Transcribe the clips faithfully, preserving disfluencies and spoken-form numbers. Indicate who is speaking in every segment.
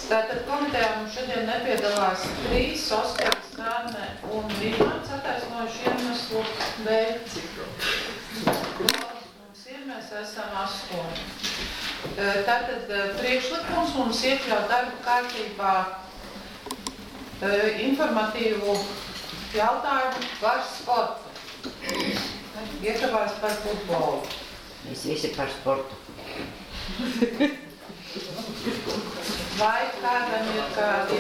Speaker 1: Tātad komitejā mums šodien nepiedalās trīs, Oskars, Nāne un Vīmāns attaisnojuši iemeslu dēļ. Mums ir, mēs esam astoņi. Tātad priekšlikums mums iekļaut darba kārtībā informatīvu jautājumu par sportu. Iekavās par futbolu.
Speaker 2: Mēs visi par sportu.
Speaker 1: Vai kādam ir kādi...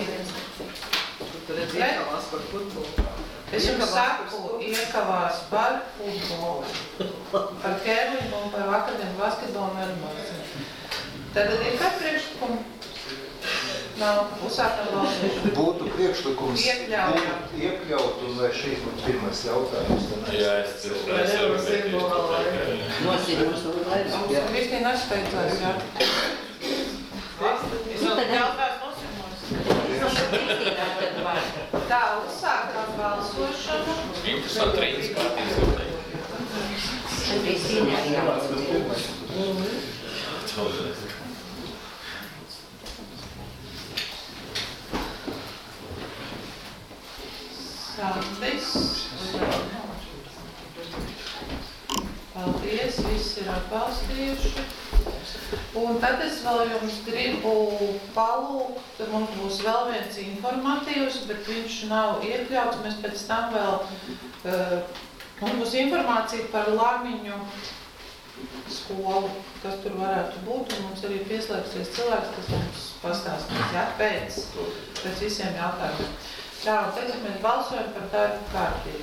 Speaker 1: Es jums saku, iekavās par futbolu, par kērlingu un par akadēmu basketbolu un ermāciju. Tad ir kāds priekšlikums? Nav, uzsākam balsošanu.
Speaker 3: Būtu priekšlikums
Speaker 1: Iekļaut.
Speaker 3: iekļaut, un vai šīs mums pirmais jautājums.
Speaker 4: Jā, es ceru.
Speaker 2: Nosīdums un vairāk.
Speaker 1: Mums Kristīna atsteidzās, jā. Es vēl jautājums nosimos. Tā, uzsākam balsošanu.
Speaker 4: divdesmit trīs kārtības.
Speaker 2: Kristīna arī jābalso.
Speaker 1: Sandis. Paldies, visi ir atbalstījuši. Un tad es vēl jums gribu palūgt, mums būs vēl viens informatīvs, bet viņš nav iekļauts. Mēs pēc tam vēl, uh, mums būs informācija par Lamiņu skolu, kas tur varētu būt, un mums arī pieslēgsies cilvēks, kas mums pastāstīs, jā, pēc, pēc visiem jautājumiem. Tā, un tagad mēs balsojam par darbu kārtību.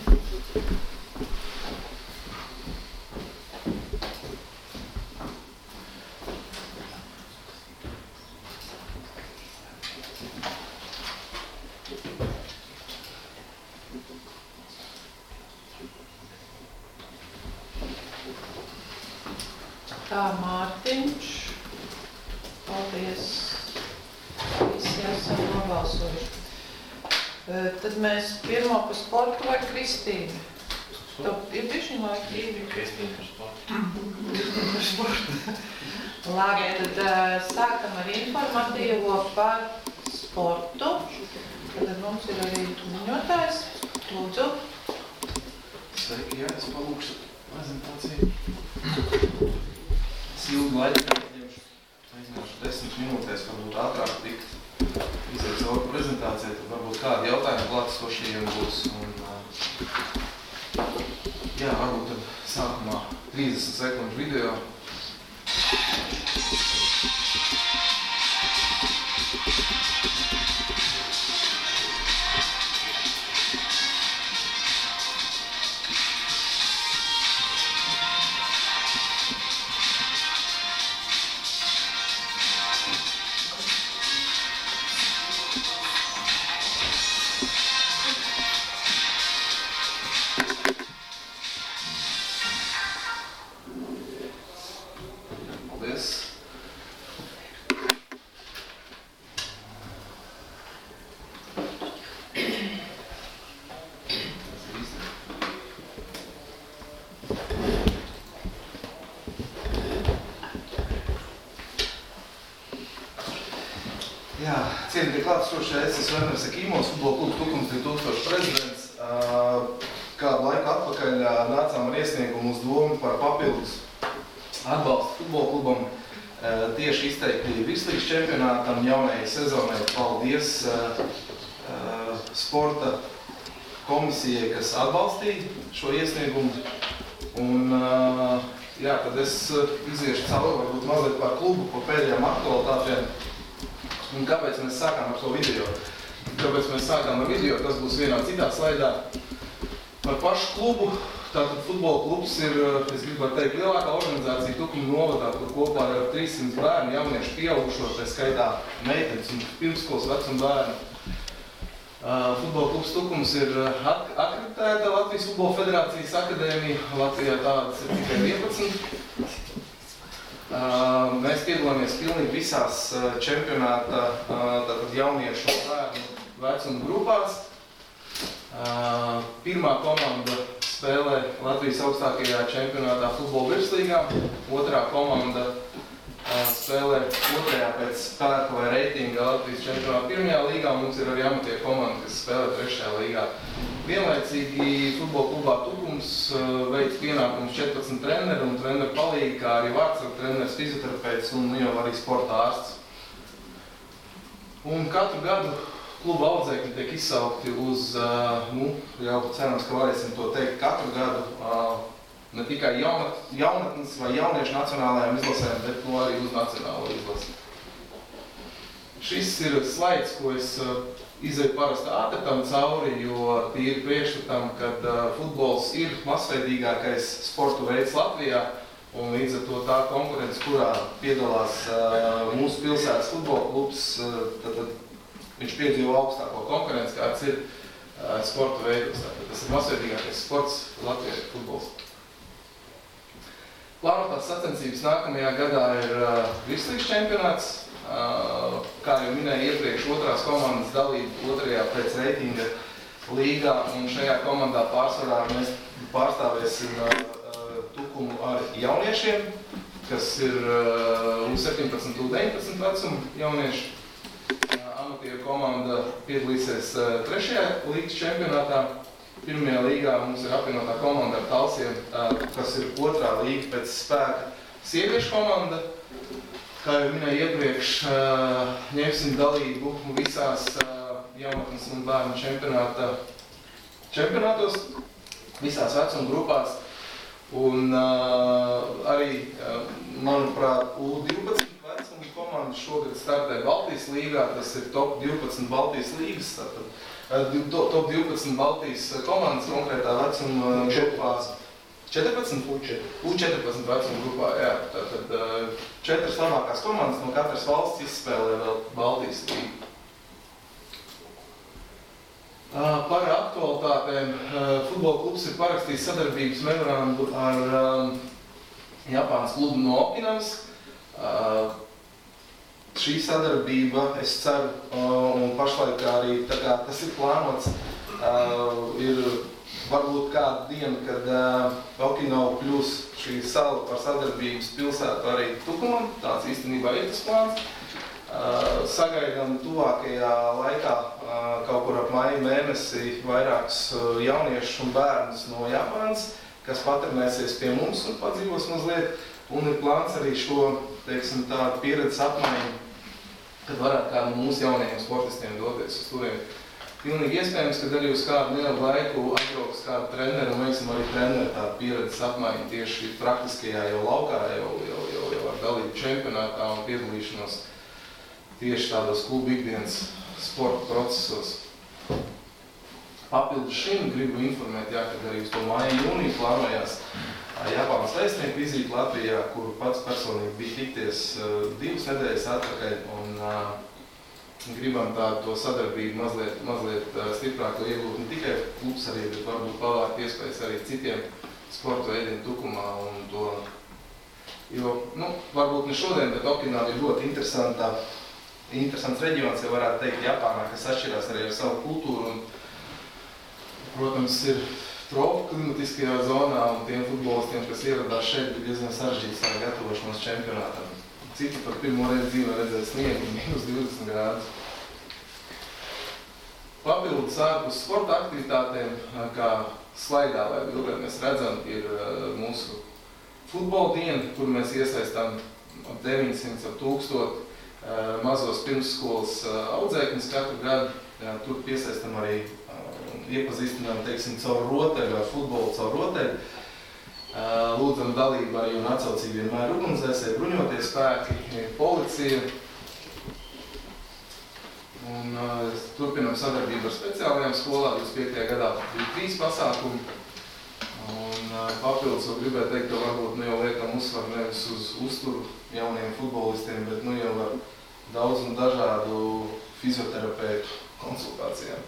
Speaker 1: Tā, Mārtiņš. Paldies. Visi esam nobalsojuši. Tad mēs pirmo par sportu vai Kristīnu? Tev ir bišķiņ laika?
Speaker 4: Kristīna par sportu.
Speaker 1: Kristīna par sportu. Labi, tad sākam ar informatīvo par sportu. Tad mums ir arī ziņotājs. Lūdzu.
Speaker 5: Sveiki, jā, es palūkšu prezentāciju. Es ilgu laiku aizņemšu, aizņemšu desmit minūtēs, varbūt ātrāk tikt iziet cauri prezentācijai, tad varbūt kādi jautājumi klātesošajiem būs. Un, jā, varbūt tad sākumā trīsdesmit sekundžu video. Jā, cienītie klātesošie, es esmu Werners Ekīmos, futbola kluba Tukums divi tūkstoši prezidents. Kādu laiku atpakaļ nācām ar iesniegumu uz domu par papildus atbalstu futbola klubam tieši izteikti virslīgas čempionātam jaunajai sezonai. Paldies sporta komisijai, kas atbalstīja šo iesniegumu. Un, jā, tad es iziešu cauri varbūt mazliet par klubu, par pēdējām aktualitātēm. Un kāpēc mēs sākām ar šo video? Kāpēc mēs sākām ar video, tas būs vienā citā slaidā. Par pašu klubu, tātad futbola klubs ir, es gribu teikt, lielākā organizācija Tukuma novadā, kur kopā ir trīssimts bērnu, jauniešu pieaugušo, tā skaitā meitenes un pirmskolas vecuma bērnu. Uh, futbola klubs Tukums ir akreditēta Latvijas Futbola federācijas akadēmija, Latvijā tādas ir tikai vienpadsmit. Uh, mēs piedalāmies pilnīgi visās uh, čempionāta uh, tātad jauniešu un bērnu vecuma grupās. Uh, pirmā komanda spēlē Latvijas augstākajā čempionātā futbola virslīgā, otrā komanda uh, spēlē otrajā pēc spēka vai reitinga Latvijas čempionāta pirmajā līgā, un mums ir arī amatieru komanda, kas spēlē trešajā līgā. Vienlaicīgi futbola klubā Tukums veic pienākumus četrpadsmit treneri un treneru palīgi, kā arī vārdsargu treneris, fizioterapeits un jau arī sporta ārsts. Un katru gadu kluba audzēkņi tiek izsaukti uz, nu, jau cerams, ka varēsim to teikt katru gadu, ne tikai jaunat, jaunatnes vai jauniešu nacionālajām izlasēm, bet no arī uz nacionālo izlasi. Šis ir slaids, ko es izēju parasti ātri tam cauri, jo tīri priekšstatam, kad futbols ir masveidīgākais sportu veids Latvijā, un līdz ar to tā konkurence, kurā piedalās mūsu pilsētas futbola klubs, tad, tad viņš piedzīvo augstāko konkurenci, kāds ir sporta veidos. Tas ir masveidīgākais sports Latvijā futbols. Plānotās sacensības nākamajā gadā ir virslīgas čempionāts. Kā jau minēju iepriekš, otrās komandas dalība otrajā pēc reitinga līgā, un šajā komandā pārsvarā mēs pārstāvēsim Tukumu ar jauniešiem, kas ir U septiņpadsmit, U deviņpadsmit vecuma jaunieši. Amatieru komanda piedalīsies trešajā līgas čempionātā. Pirmajā līgā mums ir apvienotā komanda ar Talsiem, kas ir otrā līga pēc spēka sieviešu komanda. Kā jau minēju iepriekš, ņemsim dalību visās jaunatnes un bērnu čempionāta čempionātos, visās vecuma grupās. Un arī, manuprāt, U divpadsmit vecuma komanda šogad startē Baltijas līgā, tas ir top divpadsmit Baltijas līgas, tātad top divpadsmit Baltijas komandas konkrētā vecuma grupās. četrpadsmit? U četrpadsmit vecuma grupā, jā. Tātad četras labākās komandas no katras valsts izspēlē vēl Baltijas līgu. Par aktualitātēm futbola klubs ir parakstījis sadarbības memorandu ar Japānas klubu no Okinavas. Šī sadarbība, es ceru, un pašlaik arī tā kā tas ir plānots, ir varbūt kāda diena, kad Okinava kļūs šī sala par sadarbības pilsētu arī Tukumam. Tāds īstenībā ir tas plāns. Sagaidām tuvākajā laikā, kaut kur ap maija mēnesi, vairākus jauniešus un bērnus no Japānas, kas patrenēsies pie mums un padzīvos mazliet. Un ir plāns arī šo, teiksim, tādu pieredzes apmaiņu, kad varētu kādu no mūsu jaunajiem sportistiem doties uz turien. Pilnīgi iespējams, ka arī uz kādu nelielu laiku atbrauks kādu treneru un veiksim arī treneru tādu pieredzes apmaiņu tieši praktiskajā jau laukā, jau, jau, jau, jau ar dalību čempionātā un piedalīšanos tieši tādos klubu ikdienas sporta procesos. Papildus šim gribu informēt, jā, kad arī uz to māju jūniju plānojās Japānas vēstnieku vizīti Latvijā, kuru pats personīgi bija tikties divas nedēļas atpakaļ, un gribam tādu to sadarbību mazliet, mazliet stiprāk iegūt ne tikai klubs arī, bet varbūt pavākt iespējas arī citiem sporta veidiem Tukumā un to, jo, nu, varbūt ne šodien, bet Okinava ir ļoti interesantā Interesants reģions, ja varētu teikt, Japānā, kas atšķirās arī ar savu kultūru. Un, protams, ir tropu klimatiskajā zonā un tiem futbolistiem, kas ieradās šeit, bija diezgan sarežģīts tā gatavošanos čempionātam. Citi par pirmo reizi dzīvē redzēja sniegu, mīnus divdesmit grādus. Papildus ārpus sporta aktivitātēm, kā slaidā vai bildē mēs redzam, ir mūsu futbola diena, kur mēs iesaistām ap deviņsimt, ap tūkstotu mazos pirmsskolas audzēkņus katru gadu. Jā, tur piesaistam arī, iepazīstinām, teiksim, caur roteļu, ar futbolu caur roteļu. Lūdzam dalību arī un atsaucību vienmēr ugunsdzēsēji, bruņotie spēki, policija. Un turpinam sadarbību ar speciālajām skolām. divdesmit piektajā gadā bija trīs pasākumi. Un papildus vēl gribētu teikt, ka varbūt nu jau liekam uzsvaru nevis uz uzturu jauniem futbolistiem, bet nu jau ar daudz un dažādu fizioterapeitu konsultācijām.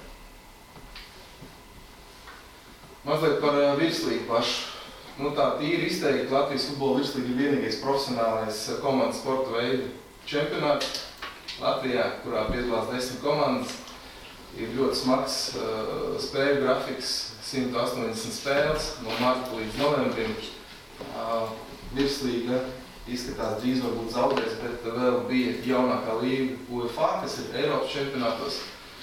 Speaker 5: Mazliet par virslīgu pašu. Nu tā tīri izteikti, Latvijas futbola virslīga ir vienīgais profesionālais komandas sporta veidu čempionāts Latvijā, kurā piedalās desmit komandas. Ir ļoti smags uh, spēļu grafiks, simt astoņdesmit spēles no marta līdz novembrim. Uh, virslīga izskatās drīz varbūt zaudēs, bet vēl bija jaunākā līga U E F A, kas ir Eiropas čempionātos.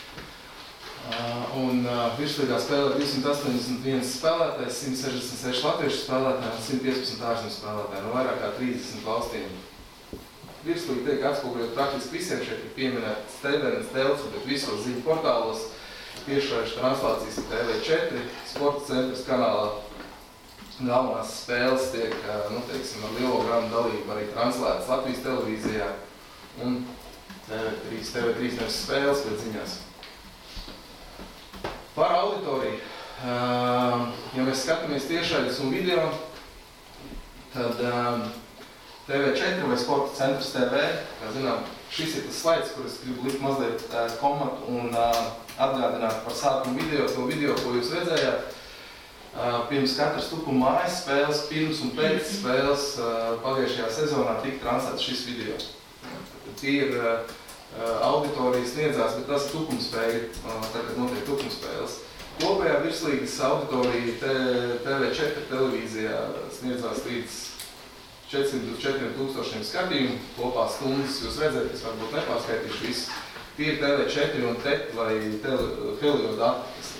Speaker 5: Un virslīgā spēlē divsimt astoņdesmit viens spēlētājs, simt sešdesmit seši latviešu spēlētāji un simt piecpadsmit ārzemju spēlētāji no vairāk kā trīsdesmit valstīm. Virslīga tiek atspoguļot praktiski visiem, šeit ir pieminēts Stevenis, Telce, bet visos ziņu portālos tiešraižu translācijas ir T V četri, sporta centrs kanālā. Galvenās spēles tiek, nu, teiksim, ar lielo grāmu dalību arī translētas Latvijas televīzijā un T V trīs, T V trīs nevis spēles, bet ziņās. Par auditoriju. Ja mēs skatāmies tiešraidus un video, tad T V četri vai sporta centrs T V, kā zinām, šis ir tas slaids, kur es gribu likt mazliet komatu un atgādināt par sākumu video, to video, ko jūs redzējāt. Pirms katras tukuma mājas spēles, pirms un pēc spēles pagājušajā sezonā tika translēts šis video. Tie ir auditorijas sniedzās, bet tas ir tukumspēja, tagad notiek tukumspēles. Kopējā virslīgas auditorija T V četri televīzijā sniedzās līdz četrsimt līdz četriem tūkstošiem skatījumu, kopā stundas. Jūs redzēt, es varbūt nepārskaitīšu visu. Tie ir T V četri un T E T vai Helio dati.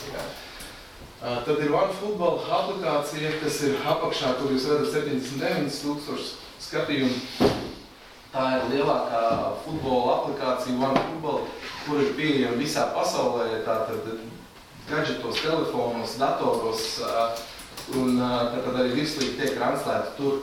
Speaker 5: Tad ir OneFootball aplikācija, kas ir apakšā, kur jūs redzat septiņdesmit deviņi tūkstoši skatījumu. Tā ir lielākā futbola aplikācija OneFootball, kur ir pieejama visā pasaulē, tātad gadžetos, telefonos, datoros, un tātad arī virslīgi tiek translēta tur.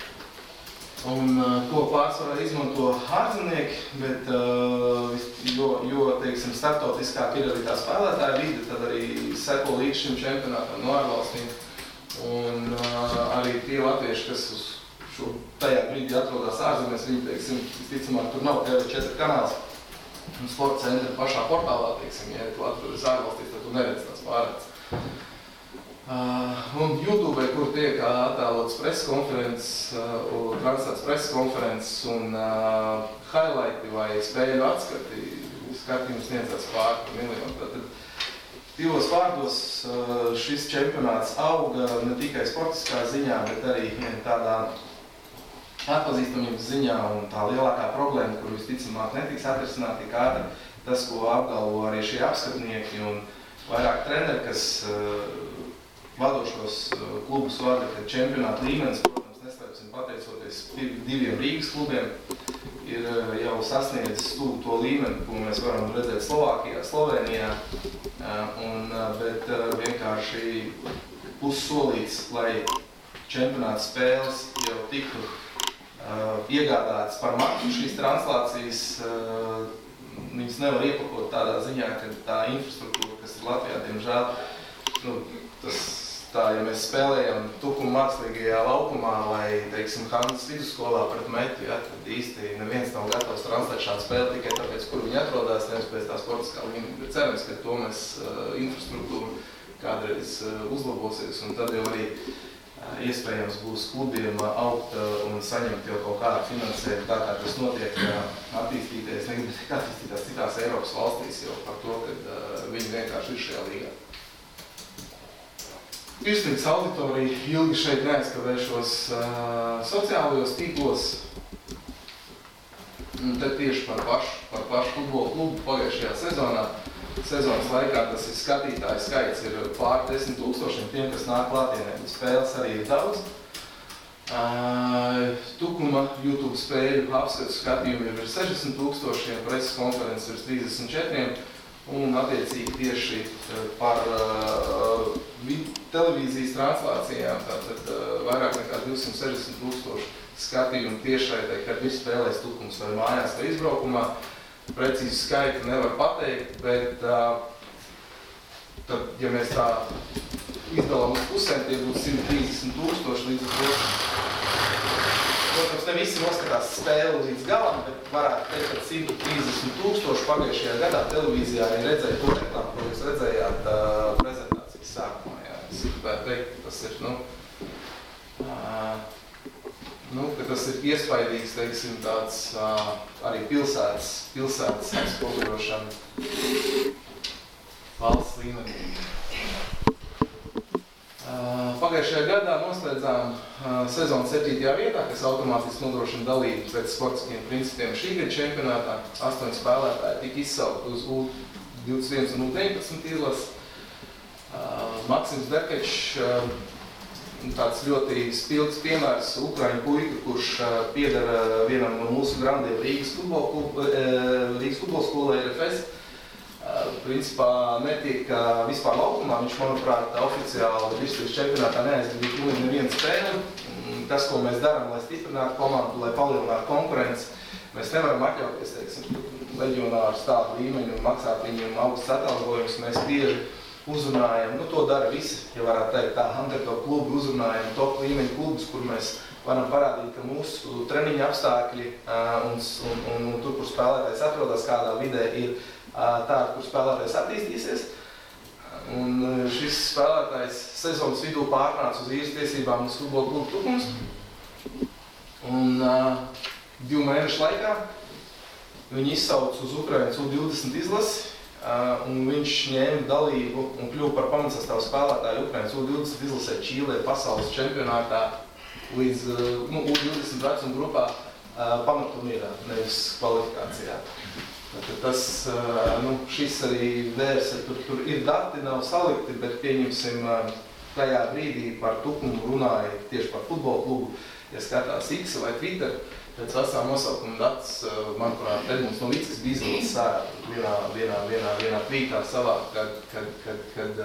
Speaker 5: Un to pārsvarā izmanto ārzemnieki, bet jo, jo, teiksim, startautiskāk ir arī tā spēlētāja vide, tad arī seko līdz šim čempionātam no ārvalstīm. Un arī tie latvieši, kas uz šo tajā brīdī atrodas ārzemēs, viņi, teiksim, visticamāk, tur nav T V četri kanāls. Un sporta centra pašā portālā, teiksim, ja tu atrodas ārvalstīs, tad tu neredz tās pārēdz. Uh, un YouTube, kur tiek attēlots preskonferences, uh, translēts preskonferences un uh, highlighti vai spēļu atskati, skatījums sniedzās pār par miljonu. Tātad divos vārdos uh, šis čempionāts auga ne tikai sportiskā ziņā, bet arī tādā atpazīstamības ziņā, un tā lielākā problēma, kur visticamāk netiks atrisināti tik ātri, tas, ko apgalvo arī šie apskatnieki un vairāk treneri, kas uh, vadošos klubus vada, ka čempionāta līmenis, protams, neslēpsim pateicoties diviem Rīgas klubiem, ir jau sasniedzis stūlu to līmeni, ko mēs varam redzēt Slovākijā, Slovenijā, un, bet vienkārši pussolīts, lai čempionāta spēles jau tiktu uh, iegādātas par maksu šīs translācijas, uh, viņas nevar iepakot tādā ziņā, ka tā infrastruktūra, kas ir Latvijā, diemžēl, nu, tas tā, ja mēs spēlējam tukuma mākslīgajā laukumā vai, teiksim, Handas vidusskolā pret metu, ja, tad īsti neviens nav gatavs translēt šādu spēli tikai tāpēc, kur viņi atrodas, nevis pēc tā sportiskā līmenī. Bet cerams, ka to mēs uh, infrastruktūru kādreiz uh, uzlabosies, un tad jau arī uh, iespējams būs klubiem uh, augt uh, un saņemt jau kaut kādu finansējumu, tā kā tas notiek uh, attīstīties, negribu tik attīstītās citās Eiropas valstīs jau par to, ka uh, viņi vienkārši ir šajā līgā. Virslīgas auditorija ilgi šeit neaizkavēšos uh, sociālajos tīklos. Un te tieši par pašu, par pašu futbola klubu pagājušajā sezonā. Sezonas laikā tas ir skatītāju skaits ir pār desmit tūkstošiem tiem, kas nāk klātienē, bet spēles arī ir daudz. Uh, Tukuma YouTube spēļu apskatu skatījumi ir virs sešdesmit tūkstošiem, preses konferences virs trīsdesmit četriem. Un attiecīgi tieši par uh, televīzijas translācijām, tātad uh, vairāk nekā divsimt sešdesmit tūkstoši skatījumu tiešraidē, kad viss spēlēs tukums vai mājās vai izbraukumā. Precīzi skaitu nevar pateikt, bet uh, tad, ja mēs tā izdalām uz pusēm, tie būtu simt trīsdesmit tūkstoši līdz ar to. Protams, ne visi noskatās spēli līdz galam, bet varētu teikt, ka simt trīsdesmit tūkstoši pagājušajā gadā televīzijā arī redzēja to reklāmu, ko jūs redzējāt uh, prezentācijas sākumā. Jā. Es gribētu teikt, ka tas ir, nu, uh, nu, ka tas ir iespaidīgs, teiksim, tāds uh, arī pilsētas, pilsētas atspoguļošana valsts līmenī. Pagājušajā gadā noslēdzām sezonu septītajā vietā, kas automātiski nodrošina dalību pēc sportiskiem principiem. Šī gada čempionātā astoņi spēlētāji tika izsaukti uz U divdesmit viens un U deviņpadsmit izlases. Maksims Derkečs, tāds ļoti spilgts piemērs, ukraiņu puika, kurš piedara vienam no mūsu grandiem Rīgas futbola skolai R F S. Principā netika vispār laukumā, viņš, manuprāt, oficiāli Virsturības čempionātā neaizgadīja nevienu spēli. Tas, ko mēs darām, lai stiprinātu komandu, lai palielinātu konkurenci, mēs nevaram atļauties, teiksim, leģionārus tādu līmeņu un maksāt viņiem augstus atalgojumus. Mēs bieži uzrunājam, nu to dara visi, ja varētu teikt tā, underdog klubi uzrunājam top līmeņu klubus, kur mēs varam parādīt, ka mūsu treniņa apstākļi un, un, un, un tur, kur spēlētājs atrodas, kādā vidē ir tāda, kur spēlētājs attīstīsies. Un šis spēlētājs sezonas vidū pārnāca uz īres tiesībām uz futbola klubu Tukums. Un uh, divu mēnešu laikā viņi izsauca uz Ukrainas U divdesmit izlasi, uh, un viņš ņēma dalību un kļuva par pamatsastāvu spēlētāju Ukrainas U divdesmit izlasē Čīlē pasaules čempionātā līdz uh, nu, U divdesmit vecuma grupā uh, pamatturnīrā, nevis kvalifikācijā. Tas, nu, šis arī vērsa, tur, tur ir dati, nav salikti, bet pieņemsim, tajā brīdī par Tukumu runāja tieši par futbola klubu. Ja skatās X vai Twitter, pēc vecā nosaukuma datus, manuprāt, Edmunds Novickis bija izlīdz sārā vienā, vienā, vienā, vienā tvītā savā, kad, kad, kad,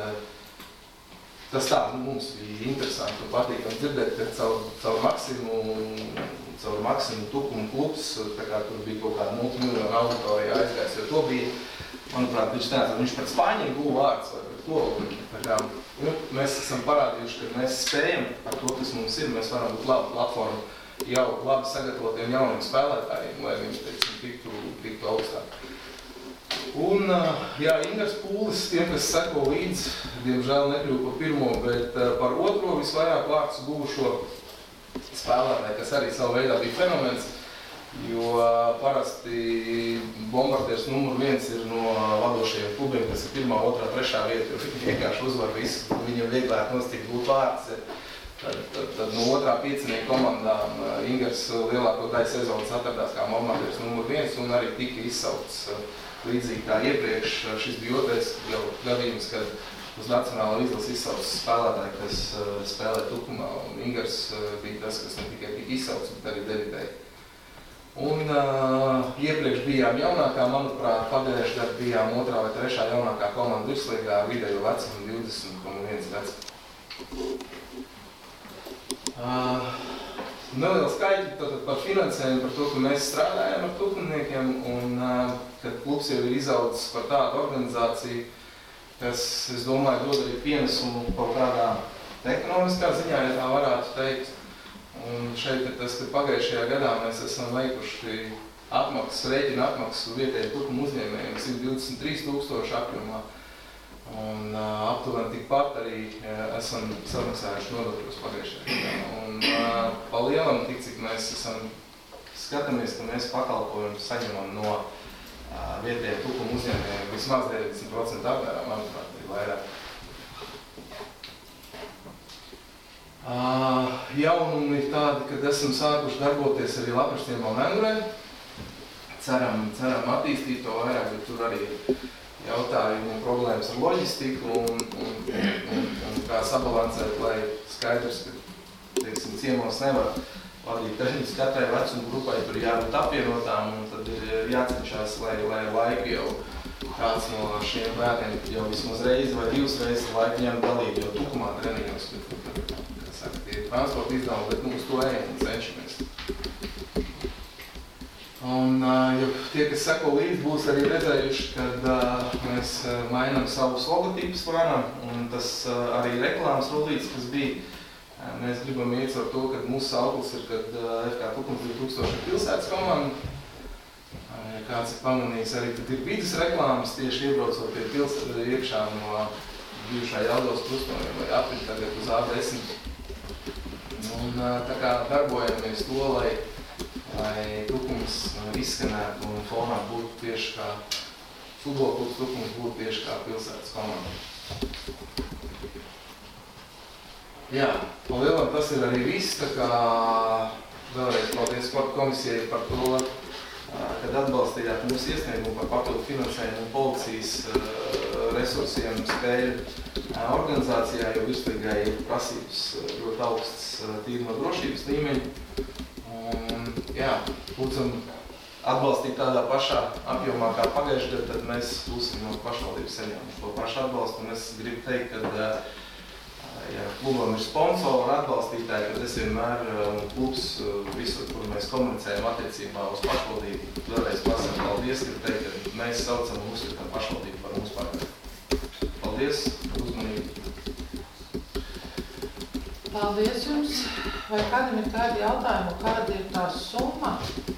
Speaker 5: kad tas tā, nu, mums bija interesanti un patīkami dzirdēt, ka caur, caur Maksimu caur Maksimu Tukumu klubs, tā kā tur bija kaut kāda multimiljonu auditorija aizgājis, jo to bija, manuprāt, viņš neatcer, viņš pret Spāņiem guva vārds vai pret ko. Tā kā, nu, mēs esam parādījuši, ka mēs spējam ar to, kas mums ir, mēs varam būt labu platformu jau labi sagatavotiem jauniem spēlētājiem, lai viņi, teiksim, tiktu, tiktu augstāk. Un, jā, Ingars Pūlis, tiem, kas seko līdz, diemžēl nekļuva par pirmo, bet par otro visvairāk vārds guvušo spēlētāji, kas arī savu veidā bija fenomens, jo parasti Bombardieris numur viens ir no vadošajiem klubiem, kas ir pirmā, otrā, trešā vieta, jo viņi vienkārši uzvar visu, viņam vieglāk nostikt būt vārds. Tad, tad, tad no otrā piecinieka komandām Ingars lielāko daļu sezonas atradās kā Bombardieris numur viens un arī tika izsaukts līdzīgi kā iepriekš. Šis bija otrais gadījums, kad uz nacionālo izlasi izsauc spēlētāji, kas uh, spēlē Tukumā, un Ingars uh, bija tas, kas ne tikai tika izsauc, bet arī debitēja. Un uh, iepriekš bijām jaunākā, manuprāt, pagājušajā gadā bijām otrā vai trešā jaunākā komanda virslīgā ar vidējo vecumu divdesmit koma viens gads. Uh, Neliela skaitļa tātad par finansējumu, par to, ka mēs strādājam ar tukumniekiem, un uh, kad klubs jau ir izaudzis par tādu organizāciju, kas, es domāju, dod arī pienesumu kaut kādā ekonomiskā ziņā, ja tā varētu teikt. Un šeit ir tas, ka pagājušajā gadā mēs esam veikuši apmaksas, rēķina apmaksu vietēju Tukuma uzņēmējiem simt divdesmit trīs tūkstoši apjomā. Un uh, aptuveni tikpat arī uh, esam samaksājuši nodokļus pagājušajā gadā. Un uh, pa lielam, tik cik mēs esam skatāmies, ka mēs pakalpojumus saņemam no uh, vietējiem Tukuma uzņēmējiem vismaz deviņdesmit procenti apmērā, manuprāt, ir vairāk. Uh, jaunumi ir tādi, kad esam sākuši darboties arī Laprakstiem un Mengurē. Ceram, ceram attīstīt to vairāk, bet tur arī jautājumi un problēmas ar loģistiku un, un, un, un kā sabalansēt, lai skaidrs, ka, teiksim, ciemos nevar vadīt treniņus katrai vecuma grupai, tur jābūt apvienotām un tad ir jācenšās, lai, lai laiku jau kāds no šiem bērniem jau vismaz reizi vai divas reizes laiku ņem dalību jau Tukumā treniņos, bet, kā saka, tie ir transporta izdevumi, bet nu uz to ejam un cenšamies. Un, jo tie, kas seko līdzi, būs arī redzējuši, kad uh, mēs mainām savus logotipus varam, un tas uh, arī reklāmas rullītes, kas bija. Uh, mēs gribam iet ar to, ka mūsu sauklis ir, kad uh, F K Tukums divi tūkstoši pilsētas komanda. Uh, kāds ir pamanījis arī, kad ir vidas reklāmas, tieši iebraucot pie pilsētas iekšā no bijušā Jelgavas krustojuma vai apriņ tagad uz A desmit. Un uh, tā kā darbojamies to, lai lai Tukums izskanētu un fonā būtu tieši kā futbola klubs Tukums būtu tieši kā pilsētas komanda. Jā, palielam tas ir arī viss, tā kā vēlreiz paldies sporta komisijai par to, kad atbalstījāt mūsu iesniegumu par papildu finansējumu un policijas resursiem spēļu organizācijā, jo vislīgai ir prasības ļoti augsts tīruma drošības līmeņi. Un, jā, lūdzam atbalstīt tādā pašā apjomā kā pagājušajā gadā, tad mēs būsim no pašvaldības saņēmuši to pašu atbalstu. Un es gribu teikt, ka ja klubam ir sponsori, atbalstītāji, tad es vienmēr klubs visur, kur mēs komunicējam attiecībā uz pašvaldību. Vēlreiz pasaka paldies, ka teikt, ka mēs saucam un uzskatām pašvaldību par mūsu partneri. Paldies par uzmanību.
Speaker 1: Paldies jums. Vai kādam ir kādi jautājumi, kāda ir tā summa?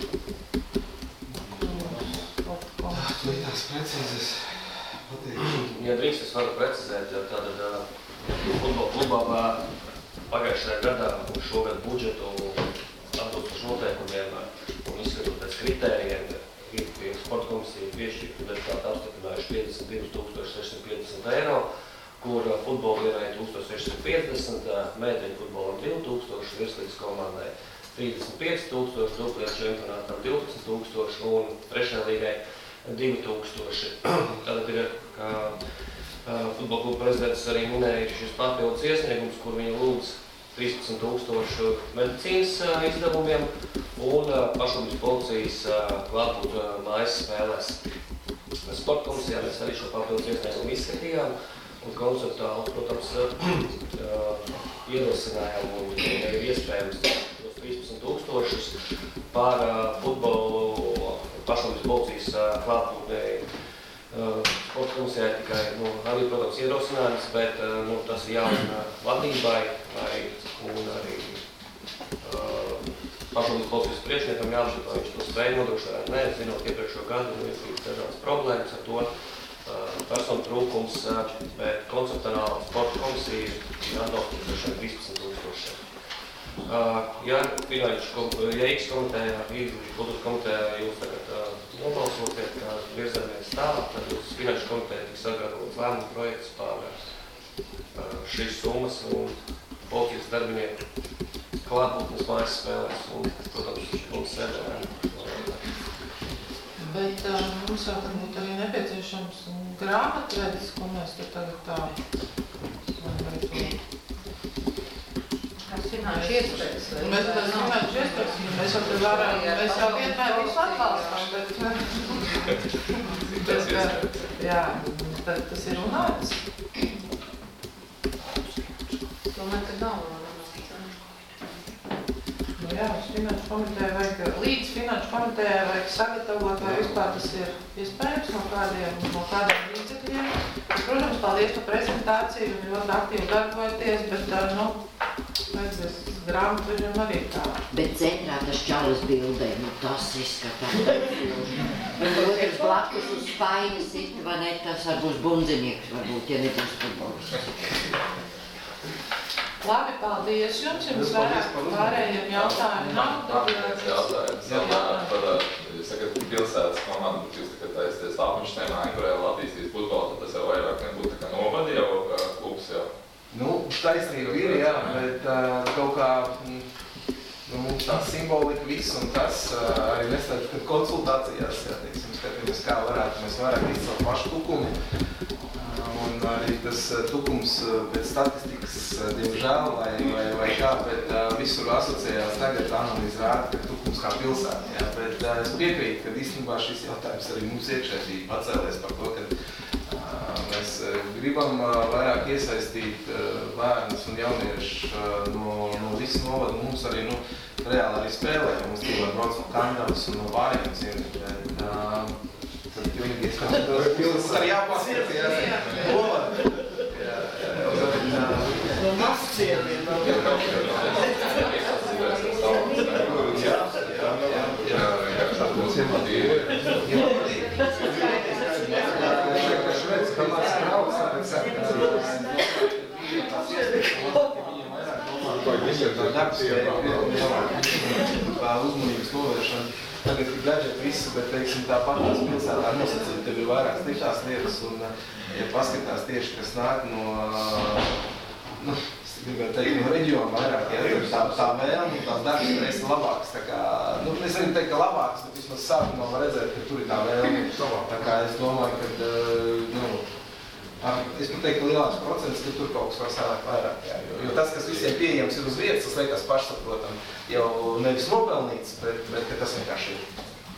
Speaker 5: Līdās precīzes pateikšu.
Speaker 6: Ja drīkst, es varu precizēt, jo tātad futbola klubā pagājušajā gadā un šogad budžetu atbilstoši noteikumiem un izskatot pēc kritērijiem, ir sporta komisija piešķirta deputāti apstiprinājuši piecdesmit divus tūkstošus sešsimt piecdesmit eiro, kur futbola vienai tūkstoš sešsimt piecdesmit, mēteņu futbolam divi tūkstoši, virslīgas komandai trīsdesmit pieci tūkstoši, druplietu čempionātam divpadsmit tūkstoši un trešajai līgai divi tūkstoši. Tātad ir, kā futbola kluba prezidents arī minēja, ir šis papildus iesniegums, kur viņi lūdz trīspadsmit tūkstošu medicīnas izdevumiem un pašvaldības policijas klātbūt mājas spēlēs. Sporta komisijā mēs arī šo papildus iesniegumu izskatījām un konceptuāli, protams, ierosinājām un ir iespējams tos trīspadsmit tūkstošus par futbolu pašvaldības policijas klātbūtnē. Sporta komisijā ir tikai, nu, arī, protams, ierosinājums, bet nu, tas ir jāuzina vadībai vai, un arī uh, pašvaldības policijas priekšniekam jāuzina, vai viņš to spēja nodrošināt. Nē, zinot iepriekšējo gadu, nu, ir dažādas problēmas ar to uh, personu trūkums, uh, bet konceptuāli sporta komisija ir atbalstīta šiem trīspadsmit tūkstošiem. Uh, ja finanšu, ja X komitējā, kultūras komitējā jūs tagad uh, nobalsosiet, kā virzamies tālāk, tad jūs finanšu komitējā tiks sagatavots lēmumu projekts par uh, šīs summas un policijas darbinieku klātbūtnes mājas spēlēs un, protams, mums sēdē.
Speaker 1: Bet uh, mums jau tad būtu arī nepieciešams grāmatvedis, ko mēs te tagad tā vai
Speaker 7: finanšu iespējas.
Speaker 1: Mēs tad finanšu iespējas, mēs jau te varam, mēs jau vienmēr visu atbalstām, bet, bet, jā, tad tas ir runāts.
Speaker 7: Domāju, ka nav runāts.
Speaker 1: Nu jā, uz finanšu komiteju vajag, līdz finanšu komitejai vajag sagatavot, vai vispār tas ir iespējams no kādiem, no kādiem līdzekļiem. Protams, paldies par prezentāciju un ļoti aktīvi darbojoties, bet, nu, vajadzēs grāmatvežiem arī tā.
Speaker 2: Bet centrā tas čalis bildē, nu tas izskatās. Un otrs blakus uz spaiņas it, vai ne, tas varbūt bundzinieks, varbūt, ja nebūs futbolists.
Speaker 1: Labi, paldies jums, jums vairāk pārējiem jautājumiem nav.
Speaker 8: Nākamais jautājums. Par, jūs sakat, pilsētas komandu, jūs tagad taisties Apniņšteinā, kurē attīstīs futbolu, tad tas jau vairāk nebūtu tā kā novadi jau klubs jau.
Speaker 5: Nu, taisnība ir, jā, bet uh, kaut kā nu, mums tā simbolika viss un tas uh, arī nestāv, kad konsultācijās, jā, teiksim, skatīmies, kā varētu mēs vairāk izcelt pašu tukumu. Un arī tas tukums pēc statistikas, diemžēl, vai, vai, vai kā, bet uh, visur asociējās tagad analīze rāda, ka tukums kā pilsēta, jā, bet uh, es piekrītu, ka īstenībā šis jautājums arī mums iekšēji pacēlies par to, ka uh, mēs gribam uh, vairāk iesaistīt uh, bērnus un jauniešus uh, no, no visu novadu, mums arī, nu, reāli arī spēlē, mums cilvēki brauc no Kandavas un no pārējiem cienīt, bet uh, tad pilnīgi izskatās pilsētas arī jāpārskatījās. Jā, jā, jā.
Speaker 9: No mascieniem.
Speaker 8: Jā, jā, jā. Jā, tad būs iemadīvi.
Speaker 3: Šveic, ka mēs krauks, tad saka,
Speaker 5: uzmanības novēršana. Tagad ir gadžet visu, bet, teiksim, tāpat tās pilsētā nosacīt, tev ir vairākas tiešās lietas un, ja paskatās tieši, kas nāk no, nu, gribētu teikt, no reģiona vairāk, ja, tur tā, tā vēlme un tās darbas reizes ir labākas, tā kā, nu, es arī teikt, ka labākas, bet vismaz sākumā var redzēt, ka tur ir tā vēlme, tā kā es domāju, ka, nu, es pat teiktu, ka lielāks procents, ka tur kaut kas var sākt vairāk, jā, jo, jo tas, kas visiem pieejams ir uz vietas, tas liekas pašsaprotam, jau nevis nopelnīts, bet, bet ka tas vienkārši ir.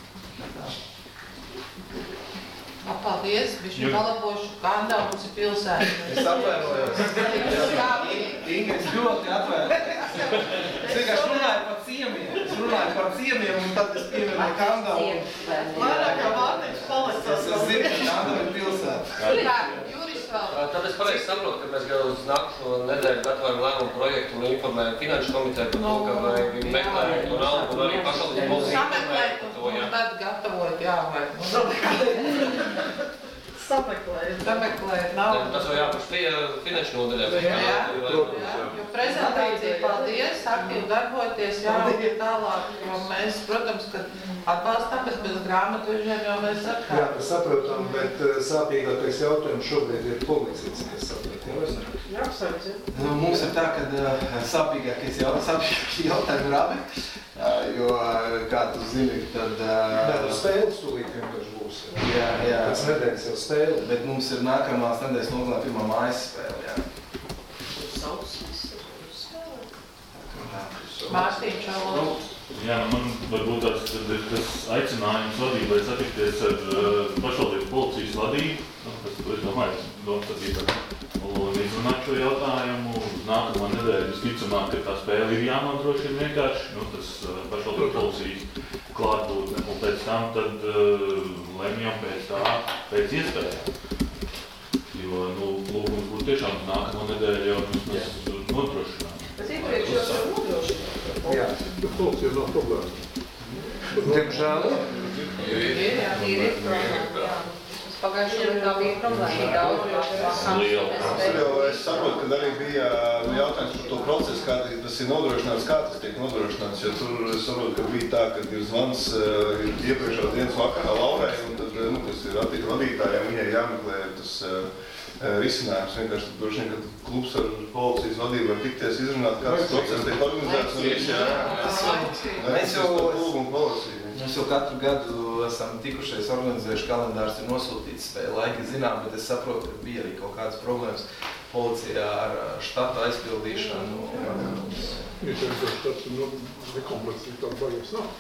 Speaker 1: Paldies, bišķi palabošu Kandavas pilsētu.
Speaker 5: Es atvainojos. Inga, es ļoti atvainojos. Es vienkārši runāju par ciemiem. Es runāju par ciemiem un tad es pieminu Kandavu.
Speaker 9: Vairāk kā Mārtiņš palicis.
Speaker 5: Es zinu, ka Kandava ir pilsēta.
Speaker 1: Kā, Juris vēl?
Speaker 6: Tad es pareizi saprotu, ka mēs gan uz nākušo nedēļu gatavojam lēmumu projektu un informējam finanšu komiteju par to, ka vajag meklēt un naudu un arī pašvaldības policija informēt par to, jā.
Speaker 1: Sameklēt un tad gatavot, jā, vai?
Speaker 9: Sameklēt.
Speaker 1: Sameklēt naudu.
Speaker 6: Tas jau jāpaš pie finanšu nodaļā.
Speaker 1: Jā, jā, jo prezentācija, paldies, aktīvi darboties, jā, un tālāk, jo mēs, protams, ka atbalstam, bet bez grāmatvežiem jau mēs
Speaker 3: Jā,
Speaker 1: atkal.
Speaker 3: mēs saprotam, bet sāpīgākais jautājums šobrīd ir policijas, kas saprot, jā, vai ne?
Speaker 9: Jā, apsveic, jā.
Speaker 5: Nu, mums ir tā, ka sāpīgākais jautājums ir abi, jo, kā tu zini, tad...
Speaker 3: Nē, nu spēles tūlīt vienkārši būs.
Speaker 5: Jā, jā.
Speaker 3: Pēc nedēļas jau spēle.
Speaker 5: Bet mums ir nākamās nedēļas nogalē pirmā mājas spēle, jā.
Speaker 1: Mārtiņš vēl.
Speaker 10: Jā, nu man varbūt tāds tad ir tas aicinājums vadībai satikties ar uh, pašvaldības policijas vadību, nu, kas, es domāju, domāju, un izrunāt šo jautājumu. Nākamā nedēļa visticamāk, ka tā spēle ir jānodrošina vienkārši, nu, tas uh, pašvaldības policijas klātbūtne, un pēc tam tad uh, lemjam pēc tā, pēc iespējām. Jo, nu, lūgums būtu tiešām nākamā nedēļa jau mēs nodrošinām.
Speaker 9: Bet iepriekš jau var nodrošināt.
Speaker 3: Jā, bet policija nav problēma.
Speaker 5: Diemžēl.
Speaker 7: Ir, jā, ir problēma, jā. Pagājušajā gadā bija problēma, daudz
Speaker 11: jau es saprotu, ka arī bija jautājums par to procesu, kā tas ir nodrošināts, kā tas tiek nodrošināts, jo tur es saprotu, ka bija tā, ka ir zvans iepriekšā dienas vakarā Laurai, un tad, nu, kas ir attīk vadītājiem, viņai jāmeklē tas risinājums. Vienkārši tad droši vien, ka klubs ar policijas vadību var tikties izrunāt, kāds process tiek organizēts un viss, jā.
Speaker 5: Mēs jau,
Speaker 11: klubu un policiju.
Speaker 5: mēs jau katru gadu esam tikušies, organizējuši kalendārs, ir nosūtīts spēle laiki zinām, bet es saprotu, ka bija arī kaut kādas problēmas policijā ar štatu aizpildīšanu.
Speaker 3: Ir tā, ka štats nu, nekompleksitāte baigās nav.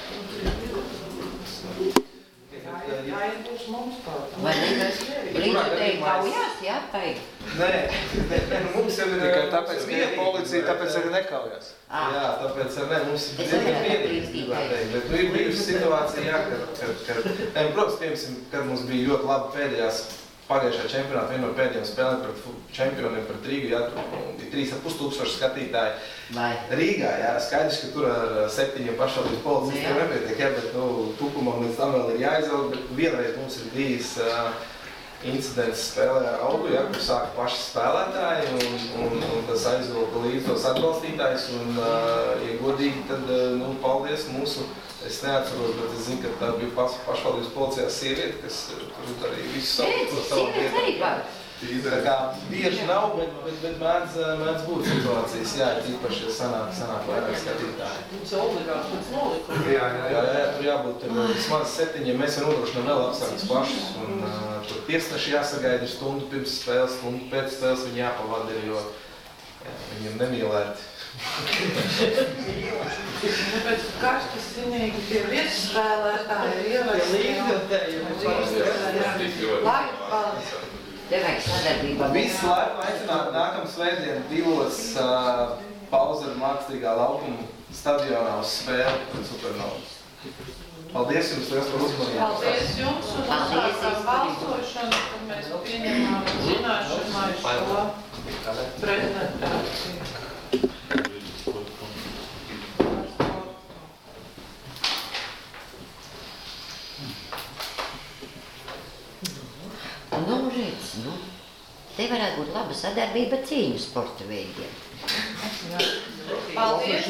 Speaker 1: Jāiebūs mums kaut.
Speaker 2: Vai ne? Brīdī teik kaujās, jā, teik?
Speaker 5: Nē, nē, nē, nu mums jau ir...
Speaker 3: Tikai tāpēc, ka ir policija, tāpēc arī nekaujās.
Speaker 5: Jā, tāpēc ar ne, mums ir diezgan vienīgi, bet nu ir bijusi situācija, jā, kad, kad, kad, ne, protams, piemēram, kad mums bija ļoti labi pēdējās pagājušā čempionāta, viena no pēdējām spēlēm pret čempioniem pret Rīgu, jā, tur bija trīs ar pus tūkstoši skatītāji
Speaker 2: Vai?
Speaker 5: Rīgā, jā, skaidrs, ka tur ar septiņiem pašvaldības policistiem nepietiek, jā, bet, nu, Tukumam līdz tam vēl ir jāizaug, bet vienreiz mums ir bijis uh, incidents spēlē ar Augu, ja, kur sāka paši spēlētāji un, un, un tas aizvilka līdz tos atbalstītājus un, uh, ja godīgi, tad, uh, nu, paldies mūsu, es neatceros, bet es zinu, ka tā bija pas, pašvaldības policijā sieviete, kas tur arī visu savu savu vietu. Tā kā bieži nav, bet, bet, bet mēdz, mēdz būt situācijas, jā, tīpaši, ja sanāk, sanāk vairāk skatītāji.
Speaker 9: Tas ir obligāti pēc nolikuma.
Speaker 5: Jā, jā, jā, jā, tur jābūt vismaz septiņiem, mēs jau nodrošinām vēl apsargas pašas, un uh, tur tiesneši jāsagaida stundu pirms spēles, stundu pēc spēles viņi jāpavada, jo jā, viņiem nemīlēti.
Speaker 1: Tāpēc karsti zinīgi tie viesspēlētāji ir ievērsti. Labi, paldies.
Speaker 2: Te vajag sadarbībā.
Speaker 5: Visu laiku aicināt nākam svētdien divos uh, pauze ar mākslīgā laukuma stadionā uz spēli pret Supernovas. Paldies jums liels par uzmanību.
Speaker 1: Paldies jums un uzsākām balsošanu, kad mēs pieņemām zināšanai šo prezentāciju.
Speaker 2: Nu, redz, nu, te varētu būt laba sadarbība cīņu sporta veidiem.
Speaker 1: Paldies!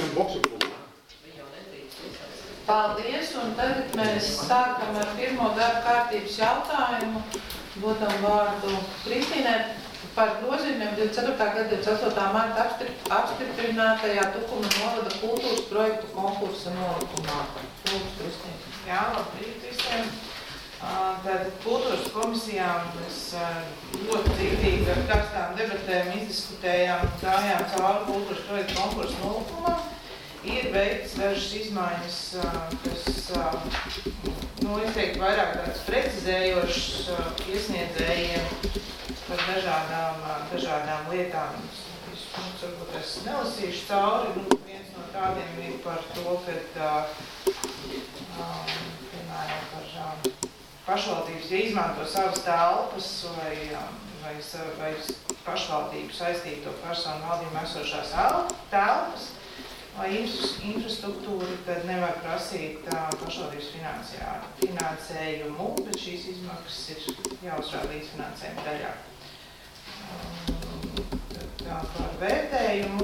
Speaker 1: Paldies, un tagad mēs sākam ar pirmo darba kārtības jautājumu. Dodam vārdu Kristīnai. par grozījumiem divdesmit ceturtā gada divdesmit astotā marta apstiprinātajā Tukuma novada kultūras projektu konkursa nolikumā. Lūdzu, Kristīna.
Speaker 12: Jā, labrīt visiem. Tātad kultūras komisijām mēs ļoti dzīvīgi ar karstām debatēm izdiskutējām, gājām cauri kultūras projektu konkursu nolikumā. Ir veikts dažas izmaiņas, kas, nu, es teiktu, vairāk tāds precizējošs iesniedzējiem par dažādām, dažādām lietām. Mums varbūt es nelasīšu cauri, nu, viens no tādiem ir par to, ka, piemēram, par pašvaldības, ja izmanto savas telpas vai, vai, vai pašvaldību saistīto personu valdību esošās telpas vai infrastruktūru, tad nevar prasīt pašvaldības finansējumu, bet šīs izmaksas ir jāuzrāda līdzfinansējuma daļā. Tā par vērtējumu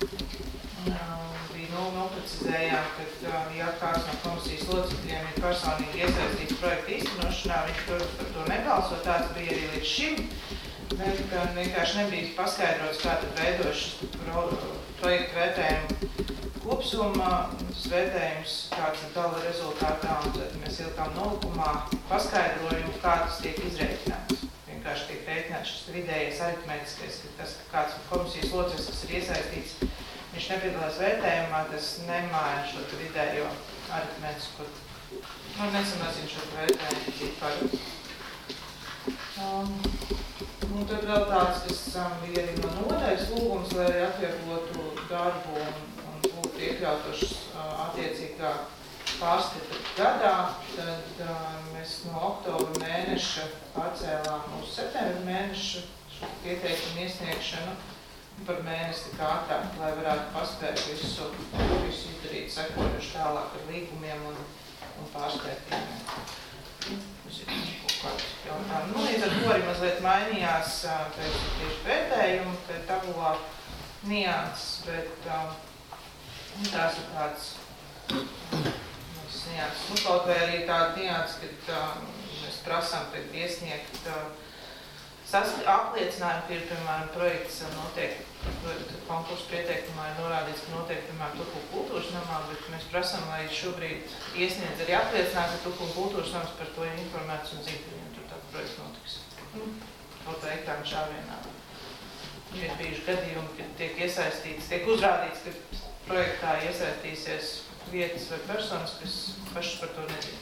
Speaker 12: bija noprecizējām, ka ja kāds no komisijas locekļiem ir personīgi iesaistīts projekta īstenošanā, viņš, protams, par to nebalso, tāds bija arī līdz šim, bet vienkārši nebija paskaidrots, kā tad veidojas šis projekta vērtējumu kopsumā, tas vērtējums, kāds ir gala rezultātā, un tad mēs ilgām nolikumā paskaidrojumu, kā tas tiek izreikināts. Vienkārši tiek rēķināts šis vidējais aritmētiskais, ka tas, ka kāds komisijas loceklis, kas ir iesaistīts, viņš nepiedalās vērtējumā, tas nemaina šo vidējo aritmētisku, nu, nesamazina šo vērtējumu ciparu. Um, un tad vēl tāds, kas um, bija arī no nodaļas lūgums, lai atvieglotu darbu un, un būtu iekļautošs uh, attiecīgā pārskata gadā, tad uh, mēs no oktobra mēneša pārcēlām uz septembra mēneša šo pieteikumu iesniegšanu par mēnesi kā ātrāk, lai varētu paspēt visu, visu izdarīt sekojuši tālāk ar līgumiem un, un pārskatījumiem. Tas ir kaut kāds jautājums. Nu, līdz ar to arī mazliet mainījās pēc tieši vērtējumu, pēc tabulā nianses, bet um, tās ir tāds nianses. Nu, kaut vai arī tāda nianses, kad um, mēs prasām tagad iesniegt uh, apliecinājumu, ka ir, piemēram, projekts notiek, konkursu pieteikumā ir norādīts, ka notiek, piemēram, Tukuma kultūras namā, bet mēs prasām, lai šobrīd iesniedz arī apliecinājumu, ka Tukuma kultūras nams par to ir informēts un zina, ka viņam tur tāda projekts notiks. Kaut vai ekrāna šāvienā. Ir bijuši gadījumi, kad tiek iesaistīts, tiek uzrādīts, ka projektā iesaistīsies vietas vai personas, kas pašas par to nezina.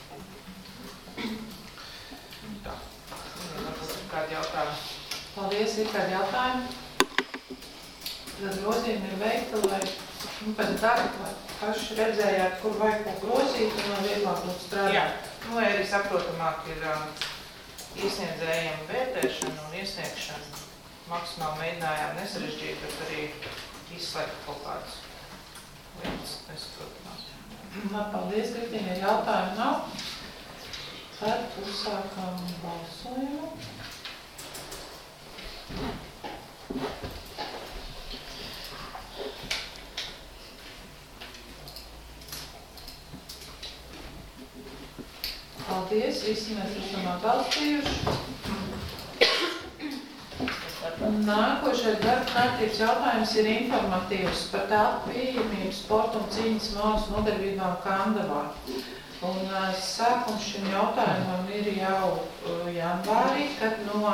Speaker 12: Tā. Kādi jautājumi?
Speaker 1: Paldies, ir kādi jautājumi? Tad grozījumi ir veikti, lai, nu, pēc darba, lai paši redzējāt, kur vajag ko grozīt, un lai vieglāk būtu strādāt.
Speaker 12: Jā, nu, vai arī saprotamāk ir um, iesniedzējiem vērtēšana un iesniegšana. Maksimāli mēģinājām nesarežģīt, bet arī izslēgt kaut kādas lietas nesaprotamās.
Speaker 1: Nā, paldies, Kristīna, ja jautājumi nav. Tad uzsākam balsojumu. Paldies, visi mēs esam atbalstījuši. Nākošais darba kārtības jautājums ir informatīvs par telpu pieejamību sporta un cīņas mākslas nodarbībām Kandavā. Un sākums šim jautājumam ir jau janvārī, kad no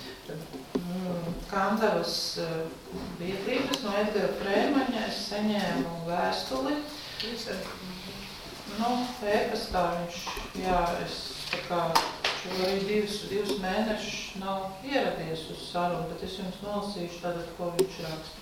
Speaker 1: Kandavas biedrības, no Edgara Frēmaņa, es saņēmu vēstuli. Nu, e-pastā viņš, jā, es tā kā šo arī divus, divus mēnešus nav ieradies uz sarunu, bet es jums nolasīšu tātad, ko viņš raksta.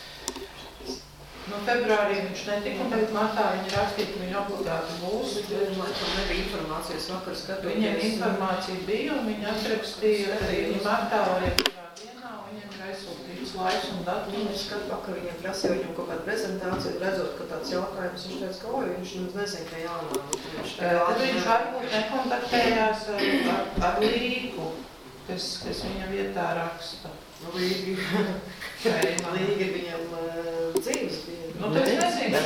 Speaker 1: No februārī viņš netika, un tagad martā viņi rakstīja, ka viņi obligāti būs.
Speaker 9: Tur nebija informācijas vakar skatoties.
Speaker 1: Viņiem informācija bija, un viņi atrakstīja, ka viņi martā vai jebkurā dienā, un viņiem ir aizsūtīts laiks un datums.
Speaker 9: Viņi skat vakar viņiem prasīja viņam kaut kādu prezentāciju, redzot, ka tāds jautājums, viņš teica, ka oj, viņš nemaz nezina, ka jānāk.
Speaker 1: Tad viņš varbūt nekontaktējās ar, ar, ar Līgu, kas, kas viņa vietā raksta.
Speaker 9: Līgi. Līgi ir viņam uh, dzīves bija.
Speaker 1: Nu, tad es nezinu.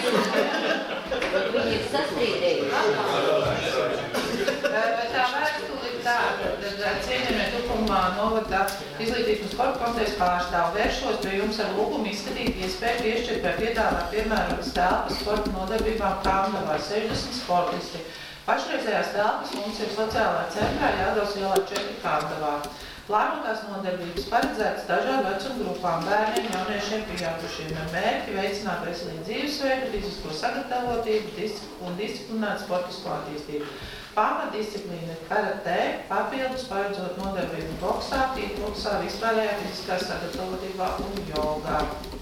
Speaker 2: Viņi ir sastrīdējuši.
Speaker 1: Bet tā vēstuli ir tā, tad cienījamie Tukuma Sākumā novada izglītības un sporta komitejas pārstāvu vēršos pie jums ar lūgumu izskatīt iespēju piešķirt vai piedāvāt piemērotas telpas sporta nodarbībām Kāmdavā sešdesmit sportisti. Pašreizējās telpas mums ir sociālā centrā Jādavas ielā četri Kāmdavā. Plānotās nodarbības paredzētas dažādu vecumu grupām, bērniem, jauniešiem, pieaugušiem ar mērķi veicināt veselīgu dzīvesveidu, fizisko sagatavotību un disciplinētu sportisko attīstību. Pamatdisciplīna ir karate, papildus paredzot nodarbību boksā, kickboksā, vispārējā fiziskā sagatavotībā un jogā.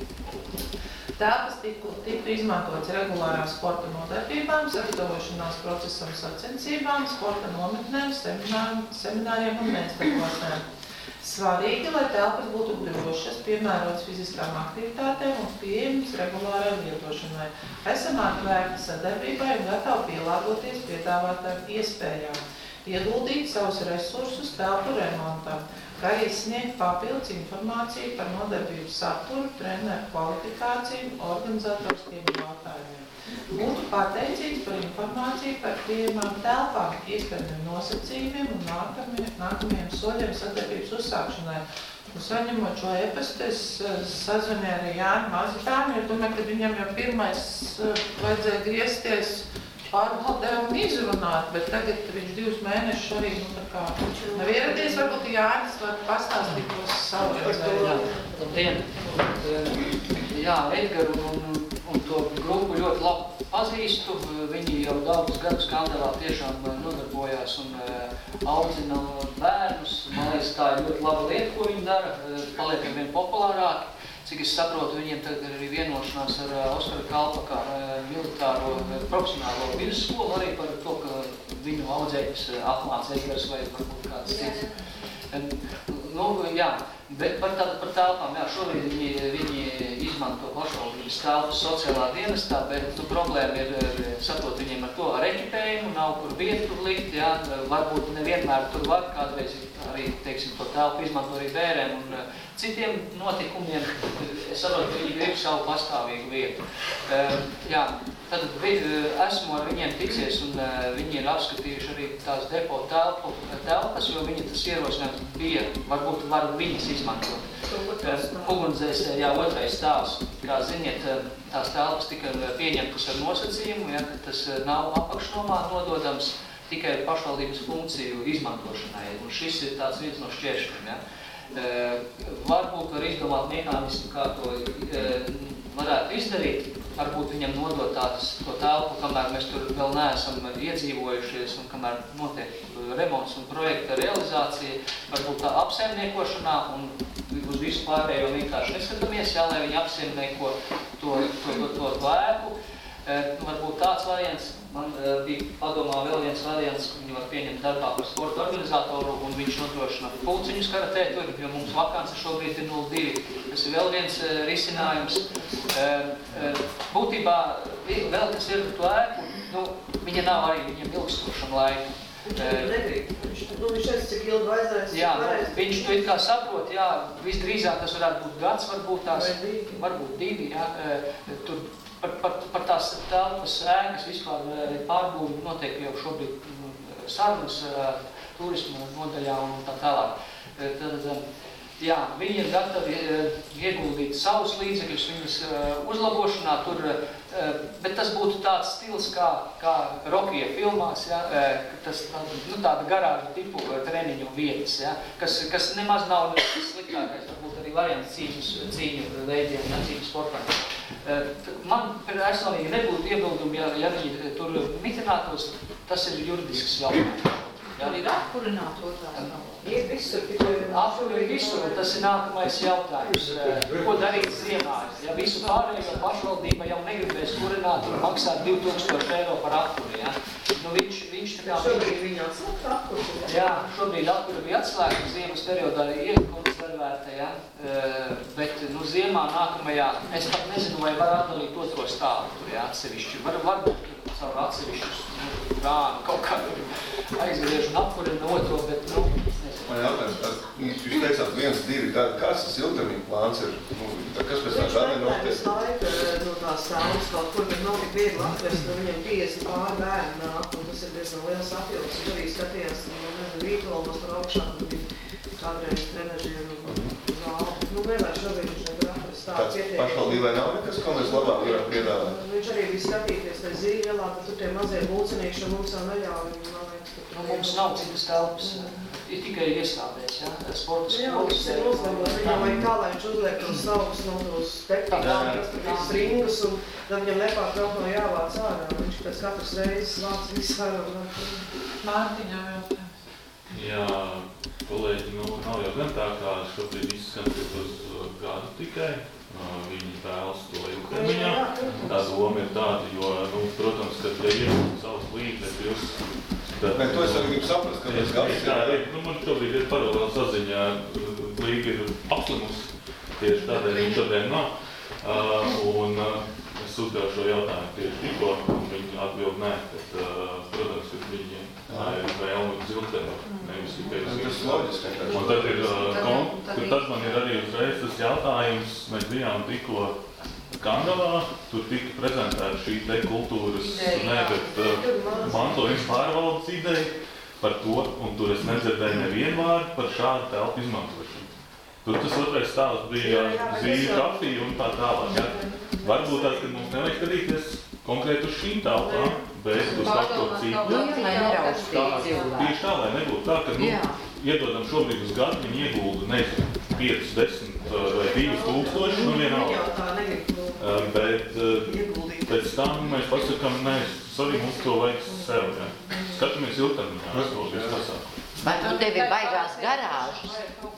Speaker 1: Telpas tiktu izmantotas regulārām sporta nodarbībām, sagatavošanās procesam sacensībām, sporta nometnēm, semināriem un meistarklāsēm. Svarīgi, lai telpas būtu drošas, piemērotas fiziskām aktivitātēm un pieejams regulārai lietošanai. Esam atvērti sadarbībai un gatavi pielāgoties piedāvātām iespējām, ieguldīt savus resursus telpu remontam, kā arī sniegt papildus informāciju par nodarbību saturu, treneru kvalifikāciju un organizatoriskiem jautājumiem. Būtu pateicīgs par informāciju par pieejamām telpām, iespējamiem nosacījumiem un nākamajiem soļiem sadarbības uzsākšanai. Un saņemot šo e-pastu, es sazvanīju ar Jāni Mazitāni, jo domāju, ka viņam jau pirmais vajadzēja griezties pārvaldē un izrunāt, bet tagad viņš divus mēnešus arī, nu, tā kā nav ieradies, varbūt Jānis var pastāstīt par savu redzējumu.
Speaker 13: Labdien! Jā, Edgaru un, un to grupu ļoti labi pazīstu. Viņi jau daudzus gadus Kāmdavā tiešām nodarbojās un audzina bērnus. Man liekas, tā ir ļoti laba lieta, ko viņi dara, paliekam vien populārāki. Cik es saprotu, viņiem tagad ir arī vienošanās ar Oskaru Kalpaka militāro profesionālo vidusskolu arī par to, ka viņu audzējas apmāca Edgars vai varbūt kāds cits. Nu, jā, bet par, tā, par telpām, jā, šobrīd viņi, viņi izmanto pašvaldības telpas sociālā dienestā, bet nu, problēma ir, saprot, viņiem ar to ar ekipējumu, nav kur vietu tur likt, jā, varbūt nevienmēr tur var kādreiz arī, teiksim, to telpu izmanto arī bērēm un citiem notikumiem. Es saprotu, ka viņi grib savu pastāvīgu vietu. Jā, tad esmu ar viņiem ticies un viņi ir apskatījuši arī tās depo telpu, telpas, jo viņi tas ierosinājums bija, varbūt var viņas izmantot. Ugunsdzēsē, jā, otrais stāvs. Kā ziniet, tās telpas tika pieņemtas ar nosacījumu, ja, ka tas nav apakšnomā nododams tikai pašvaldības funkciju izmantošanai. Un šis ir tāds viens no šķēršļiem. Ja. Varbūt var izdomāt mehānismu, kā to varētu izdarīt. Varbūt viņam nodot tādas, to telpu, kamēr mēs tur vēl neesam iedzīvojušies un kamēr notiek remonts un projekta realizācija, varbūt tā apsaimniekošanā un uz visu pārējo vienkārši neskatāmies, jā, lai viņi apsaimnieko to, to, to, to, to ēku. Nu, varbūt tāds variants. Man bija padomā vēl viens variants, ka viņi var pieņemt darbā par sporta organizatoru un viņš nodrošina pulciņus karatē tur, jo mums vakance šobrīd ir nulle divi. Tas ir vēl viens risinājums. Būtībā vēl kas ir to ēku, nu, viņa nav arī viņam ilgstošam laiku.
Speaker 9: Viņš šeit cik ilgi aizēs?
Speaker 13: Jā, viņš to it kā saprot, jā, visdrīzāk tas varētu būt gads, varbūt tās, varbūt divi, jā, tur par, par, par tās telpas ēkas vispār pārbūvi notiek jau šobrīd sarunas turisma nodaļā un tā tālāk. Tad, jā, viņi ir gatavi ieguldīt savus līdzekļus viņas uzlabošanā tur, bet tas būtu tāds stils kā, kā Rokie filmās, ja, tas, nu, tāda garāžu tipu treniņu vietas, ja, kas, kas nemaz nav sliktākais, varbūt arī variants cīņas, cīņu veidiem, ja, cīņu sportām. Man personīgi nebūtu iebildumi, ja, ja viņi tur mitinātos, tas ir juridisks jautājums.
Speaker 9: Jā, ir apkurināta otrā stāvā. Ir visur,
Speaker 13: Apkuri visur, tas ir nākamais jautājums. Ko darīt ziemā? Ja visu pārējo pašvaldība jau negribēs kurināt un maksāt divi tūkstoši eiro par apkuri, ja? Nu, viņš, viņš tā kā...
Speaker 9: Šobrīd viņi atslēgta apkuri?
Speaker 13: Jā, šobrīd apkuri bija atslēgta, ziemas periodā ir iekonservēta, ja? Bet, nu, ziemā nākamajā, es pat nezinu, vai var atdalīt otro stāvu tur, ja, atsevišķi. Var, varbūt caur atsevišķus rānu kaut kā aizgriež un apkurina otro, bet, nu, nezinu.
Speaker 11: Man jautājums, jūs teicāt viens, divi, kāds tas ilgtermiņa plāns ir? Nu, kas pēc tā gada notiek?
Speaker 9: Viņš laika no tās stāvus kaut kur, bet nav tik viegli atvest, no viņam piecdesmit pāri bērni nāk, un tas ir diezgan liels apjoms. Viņš arī skatījās, nu, nezinu, Rītolmos tur augšā, kādreiz trenažiem un zāli. Nu, vienmēr šobrīd viņš nevar atrast tādu
Speaker 11: Tāds
Speaker 9: pietiekami.
Speaker 11: pašvaldībai nav nekas, ko mēs labāk varam piedāvāt.
Speaker 9: Viņš arī bija skatīties tai zīļielā, tad tur tie mazie būcenīši un mums jau neļauj. Man liekas, ka
Speaker 13: Nu, mums nav citas telpas, ir tikai iestādēs, ja, sporta
Speaker 9: Jā,
Speaker 13: skolas.
Speaker 9: tas ir uzlabot. Viņam vajag tā, lai viņš uzliek tos savus, no tos spektaklus, tos ringus, un tad viņam nepārtraukt no jāvāc ārā. Viņš pēc katras reizes vāc visu ārā.
Speaker 1: Mārtiņam jau.
Speaker 10: Jā, kolēģi, nu, nav jau gan tā, kā šobrīd izskan uz gadu tikai. Viņi vēlas to ilgtermiņā. Tā doma ir tāda, jo, nu, protams, kad ja iegūt savus līdzekļus, tad...
Speaker 11: Nē, to es arī gribu saprast, ka pēc gads
Speaker 10: ir... Nu, man šobrīd ir paralēla saziņā, līga ir apslimusi, tieši tādēļ viņa šodien nav. Un es uzdevu šo jautājumu tieši tikko, un viņi atbild nē, bet, protams, ka viņiem ir vēlme uz ilgtermiņu, nevis tikai uz
Speaker 11: Tas loģiski.
Speaker 10: Un tad ir, tad man ir arī uzreiz tas jautājums, mēs bijām tikko Kandavā, tur tika prezentēta šī te kultūras, ne, bet uh, mantojums pārvaldes ideja par to, un tur es nedzirdēju nevienu vārdu par šādu telpu izmantošanu. Tur tas otrais stāvs bija zīļu kafija un tā tālāk. Ja? Varbūt tās, ka mums nevajag skatīties konkrēti uz šīm telpām, bet uz kaut ko citu.
Speaker 2: Nu, jā, lai neraustītu cilvēku.
Speaker 10: Tieši tā, lai nebūtu tā, ka, nu, iedodam šobrīd uz gadu, viņi iegulda, nezinu, piecus, desmit vai divus tūkstoši, nu vienalga. Bet pēc tam mēs pasakām, nē, sorry, mums to vajag sev, ja. Skatāmies ilgtermiņā, es to visu pasāku.
Speaker 2: Vai tu tevi baigās garāžas?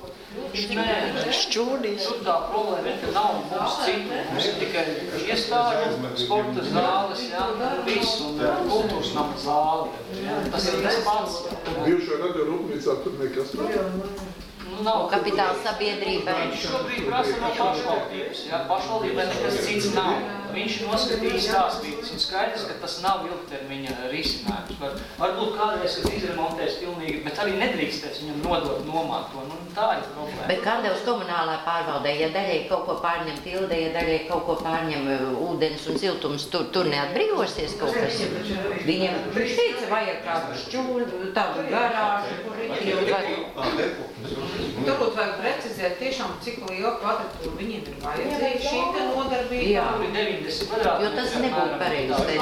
Speaker 13: Šķūdīs. Tur tā problēma ir, ka nav mums citu. Mums ir tikai iestāļu, sporta zāles, jā, viss, un kultūras nama zāli. Jā. Tas ir tas pats.
Speaker 3: Bijušo radio rūpnīcā tur nekas nav.
Speaker 13: Nu, nav
Speaker 2: Kapitāla sabiedrībai.
Speaker 13: Viņš šobrīd prasa no pašvaldības, jā, pašvaldībai nekas cits nav. Viņš noskatīs stāstītas un skaidrs, ka tas nav ilgtermiņa risinājums. Var, varbūt kādreiz, kad izremontēs pilnīgi, bet arī nedrīkstēs viņam nodot nomāt to. Nu, tā ir problēma.
Speaker 2: Bet Kandavas komunālā pārvaldē, ja daļai kaut ko pārņem tilde, ja daļai kaut ko pārņem ūdens un siltums, tur, tur neatbrīvosies kaut kas. Viņiem, viņš teica, vajag kādu šķūļu, tādu garāžu, kur ir
Speaker 7: Turbūt vajag precizēt tiešām, cik liela kvadratūra viņiem ir vajadzīga šī te nodarbība.
Speaker 2: Jā,
Speaker 13: Tur ir deviņdesmit kvadrāti.
Speaker 2: jo tas nebūtu pareizi, te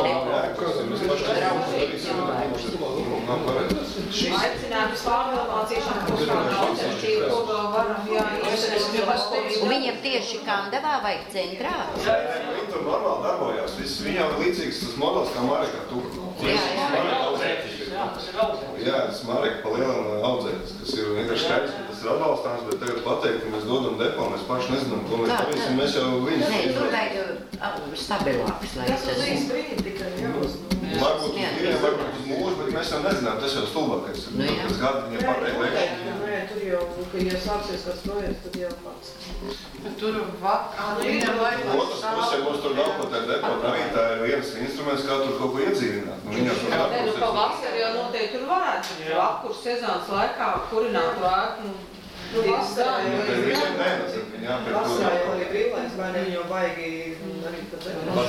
Speaker 7: Aicinātu pārdomāt tiešām kaut kādu alternatīvu, ko vēl varam, jā, iesaistīt.
Speaker 2: Un viņiem tieši Kandavā vajag centrā?
Speaker 11: Viņi tur normāli darbojās. Viņām ir līdzīgs tas modelis kā Mareka tur.
Speaker 2: Jā, jā.
Speaker 13: Jā, tas ir audzēts.
Speaker 11: Jā, tas Mareka pa lielam audzētas, kas ir vienkārši skaidrs, ka tas ir atbalstāms, bet tagad pateikt, ka mēs dodam depo, mēs paši nezinām, ko mēs darīsim, mēs jau viņus...
Speaker 2: Nē, tur vajag stabilāks, lai
Speaker 9: Tas uz īsti brīdi tikai jāuzmanīt.
Speaker 11: Varbūt uz diviem, varbūt uz mūžu, bet mēs jau nezinām, tas jau stulbākais.
Speaker 2: Nu jā.
Speaker 11: Pēc gada viņiem pateikt vajag.
Speaker 9: Nē, tur jau, ka ja sāksies kāds projekts, tad jau pats.
Speaker 1: Tur vakar viņam vajag.
Speaker 11: Otrs pusē mums tur nav ko tā depo darīt, tā ir viens instruments, kā tur kaut ko iedzīvināt. Nu, viņam tur
Speaker 7: Nē, nu,
Speaker 11: darbos
Speaker 7: pa vasar jau noteikti tur varētu, vakur sezonas laikā kurinātu ēku.
Speaker 9: Nu, vasarā jau
Speaker 11: Nu, tad viņiem nē, nu, tad viņi jāpēc to
Speaker 9: Vasarā jau
Speaker 11: depo.
Speaker 9: arī brīvlaiks, vai ne, viņi jau baigi arī pat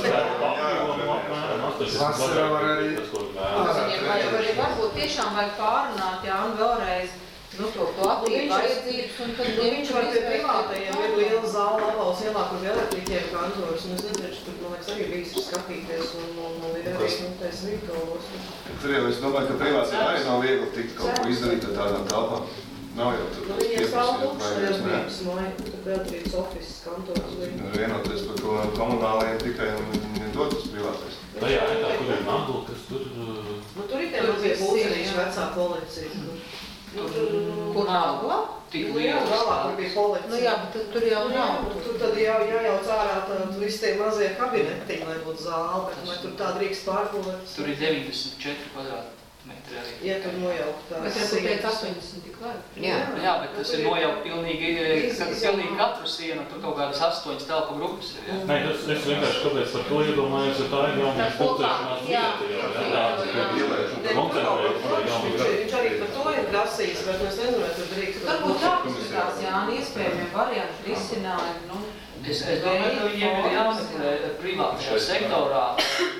Speaker 3: Vasarā var arī...
Speaker 7: Viņiem vajag arī varbūt tiešām vajag pārunāt, jā, un vēlreiz, nu, to platību vajadzības, un tad
Speaker 9: Nu, viņš var pie privātajiem ir liela zāla Lavals ielā, kur ir elektriķiem kantoras, un es nezinu, tur, man liekas, arī bijis ir skatīties, un, un, un ir arī, nu, tais Vītolos.
Speaker 11: Tur jau es domāju, ka privācijā arī nav viegli tikt kaut ko izdarīt ar tādām telpām. Nav jau tur
Speaker 9: Nu, viņiem stāv tukšs
Speaker 11: pieprasījums,
Speaker 9: tajās brīdis, māja, tur elektrības office kantoras.
Speaker 11: Nu, vienoties par ko komunālajiem tikai un viņi dod uz privātais.
Speaker 10: Tajā ēkā, kur ir nagla, kas tur...
Speaker 9: Nu, tur ir tie mazie būcenīši vecā policija. Nu, tur,
Speaker 7: Kur nagla?
Speaker 13: Tik
Speaker 9: Nu, jā, galā, kur bija policija.
Speaker 7: Nu jā, bet tur jau
Speaker 9: Nu, jā,
Speaker 7: nav.
Speaker 9: tur tad jā, jājauc ārā tādu visi tie mazie kabinetiņi, lai būtu zāle, bet vai tur tā drīkst pārpūlēt?
Speaker 13: Tur ir deviņdesmit četri kvadrātmetri arī.
Speaker 9: Ja tur nojaukt tās
Speaker 7: Bet ja tu teici astoņdesmit tik labi.
Speaker 2: Jā.
Speaker 13: Jā, bet tas ir nojaukt pilnīgi, ka pilnīgi katru sienu, tur kaut kādas astoņas telpu grupas ir, jā.
Speaker 10: Nē, es, es vienkārši kāpēc par to iedomājos, jo tā ir jaunības pulcēšanās vieta, jau, jā, tā, koncentrējas vai jaunības gadu.
Speaker 9: Viņš arī par to ir grasījis, bet mēs nezinām, vai tur drīkst.
Speaker 7: Varbūt jāpaskatās, Jāni, iespējami varianti risinājumi, nu.
Speaker 13: Es, es domāju, ka viņiem ir jāmeklē privātajā sektorā, bet es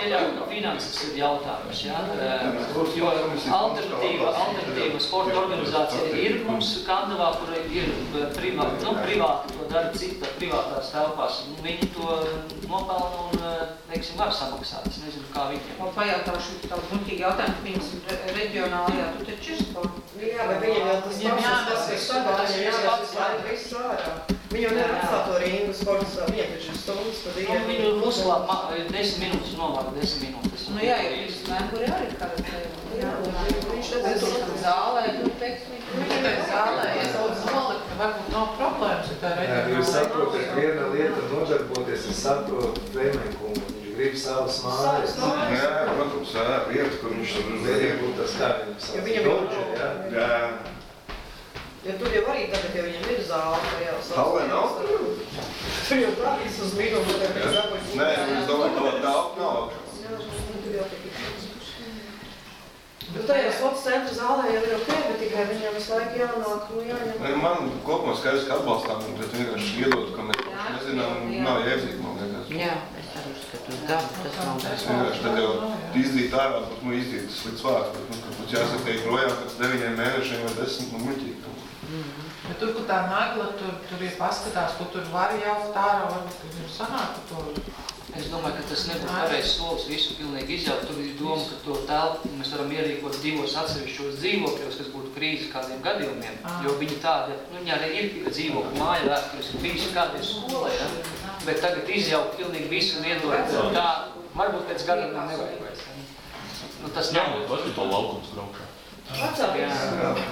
Speaker 13: pieļauju, ka finanses ir jautājums, jā. Jo alternatīva, alternatīva sporta organizācija ir mums Kandavā, kur ir privāti, nu, privāti to dara cita privātās telpās. Viņi to nopelna un, teiksim, var samaksāt. Es nezinu, kā viņiem.
Speaker 7: Un pajautāšu tādu muļķīgu jautājumu, viņas reģionālajā, tu taču ir sporta.
Speaker 9: Jā, bet viņam jau tas pats, tas ir sabā, viņam jāsas laika visu ārā. Viņi jau nevar atstāt to ringu sports, viņam taču ir stundas pa dienu.
Speaker 13: Un viņu uzklāt desmit minūtes novāka, desmit minūtes.
Speaker 7: Nu jā, jo pirms mēmuri arī ir karatē. Jā, viņš tur tam zālē, tur teiks,
Speaker 1: viņš tur zālē, ja daudz nolikt, ka varbūt nav problēmas ar tā reģionālā.
Speaker 3: Jūs saprotat, viena lieta nodarboties, es saprotu Freimenkungu, viņš grib savas mājas.
Speaker 11: Jā, protams, jā, vieta, kur viņš tur
Speaker 3: Varbūt tas kā viņam sauc, jā?
Speaker 11: Jā.
Speaker 9: Jo tur jau arī tagad, ja viņam ir zāle, ka jau savs...
Speaker 11: Hallē nav?
Speaker 9: Tur jau prātīs uz mīnumu, tā kā zabuļ.
Speaker 11: Nē, es domāju, ka tā nav.
Speaker 9: Jā, tur jau tik ir. Nu, tajā sports centra zālē jau ir ok, bet tikai viņam visu laiku jānāk, nu jāņem.
Speaker 11: Man kopumā skaidrs, ka atbalstām, bet vienkārši iedot, ka mēs nezinām, nav jēdzīgi, man liekas.
Speaker 2: Jā, es arī uzskatu, tā, tas nav.
Speaker 11: Es vienkārši tad jau izdīt ārā, bet nu izdīt tas slikts vārds, bet nu, kad jāsaka, ka ir projām pēc deviņiem mēnešiem vai desmit, nu muļķīgi.
Speaker 1: Bet tur, kur tā nagla, tur, tur ir paskatās, ko tur var jaukt ārā, varbūt, ka tur sanāk to.
Speaker 13: Es domāju, ka tas nebūtu pareizs solis visu pilnīgi izjaukt. Tur ir doma, ka to telpu mēs varam ierīkot divos atsevišķos dzīvokļos, kas būtu krīzes kādiem gadījumiem. Ah. Jo viņi tāda, nu viņi arī ir dzīvokļu māja vēstures, ir bijusi kādiem skolē, ja? Bet tagad izjaukt pilnīgi visu un iedot tā, varbūt pēc gadiem nevajag vairs. Nu, tas
Speaker 10: Jā,
Speaker 13: nav.
Speaker 10: tas ir to laukums braukšā.
Speaker 9: Vecāks.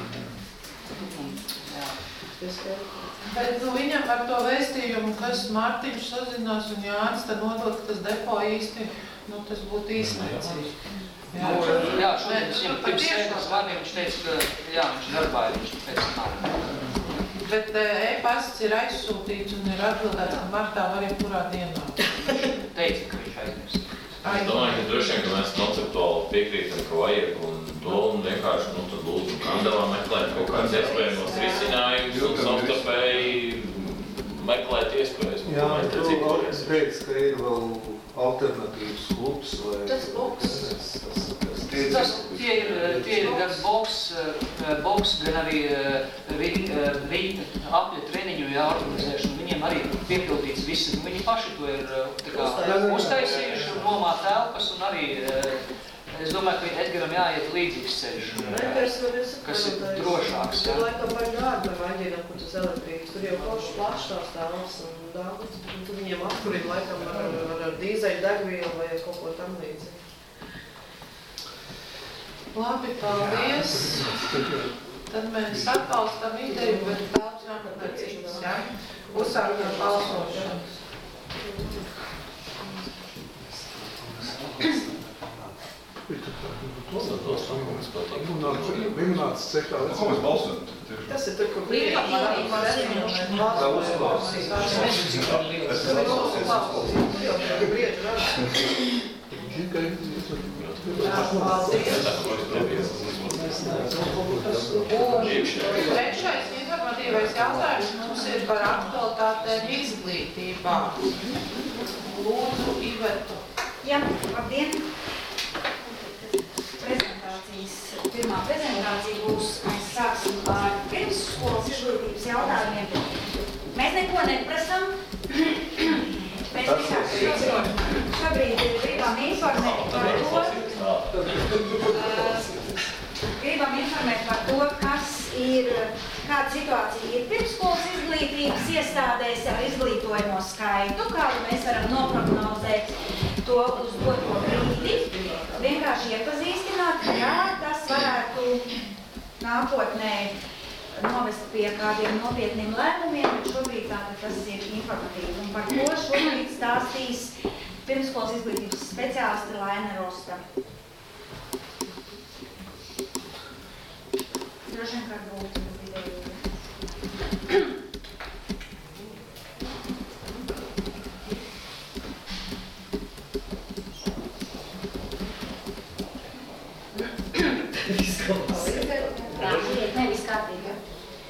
Speaker 1: Bet nu, viņam ar to vēstījumu, kas Mārtiņš sazinās un Jānis, tad nodot, ka tas depo īsti, nu tas būtu īstniecīgi.
Speaker 13: Jā, jā, šodien es viņam pirms sēdes zvanīju, viņš teica, ka jā, viņš darbā ir, viņš teica, nav.
Speaker 1: Bet e-pasts ir aizsūtīts un ir atbildēts, ka martā var jebkurā dienā.
Speaker 13: Teica, ka viņš aizmirst.
Speaker 8: Es domāju, ka droši vien, ka mēs konceptuāli piekrītam, ka vajag un to un vienkārši, nu, tad lūdzu Kandavā meklēt kaut kāds iespējamos risinājumus un savstarpēji meklēt iespējas.
Speaker 3: Jā, tu teici, ka ir vēl alternatīvs klubs vai...
Speaker 7: Tas boks.
Speaker 13: Tas, tie ir, tie ir gan boks, boks gan arī apļa treniņu jāorganizēšana. Viņiem arī piepildīts viss. Viņi paši to ir tā kā uztaisījuši un nomā telpas un arī, es domāju, ka Edgaram jāiet līdzīgs ceļš, kas ir drošāks.
Speaker 9: Tur laikam baigi dārgi vai vaļģinam, kur tas elektrības. Tur jau koši plašs tās telpas un daudz. Tur viņiem atkurīt laikam ar, ar, ar dīzeļu degvielu vai kaut ko tam līdzīgi.
Speaker 1: Labi, paldies. Tad mēs atbalstam ideju, bet tāds jāmeklē cits, ja? Uzsākam balsošanas.
Speaker 3: Vienāds cekā.
Speaker 11: Ko mēs balsojam?
Speaker 9: Tas ir tur, kur brīvāk var reziņot. Tā uzklausīt. Tas ir uzklausīt. Tur jau tur brieži rada.
Speaker 1: Trešais informatīvais jautājums mums ir par aktualitātēm izglītībā. Lūdzu, Ivetu.
Speaker 14: Jā, labdien! Prezentācijas, pirmā prezentācija būs, mēs sāksim ar pirmsskolas izglītības jautājumiem. Mēs neko neprasam. Mēs vienkārši šobrīd gribam informēt par to, gribam informēt par to, kas ir, kāda situācija ir pirmsskolas izglītības iestādēs ar izglītojamo skaitu, kādu mēs varam noprognozēt to uz doto brīdi. Vienkārši iepazīstināt, ja tas varētu nākotnē novest pie kādiem nopietniem lēmumiem, bet šobrīd tātad tas ir informatīvi. Un par ko šobrīd stāstīs pirmsskolas izglītības speciālisti Laina Rosta. Droši vien, kā būtu video.
Speaker 15: Nē, viss kārtīgi.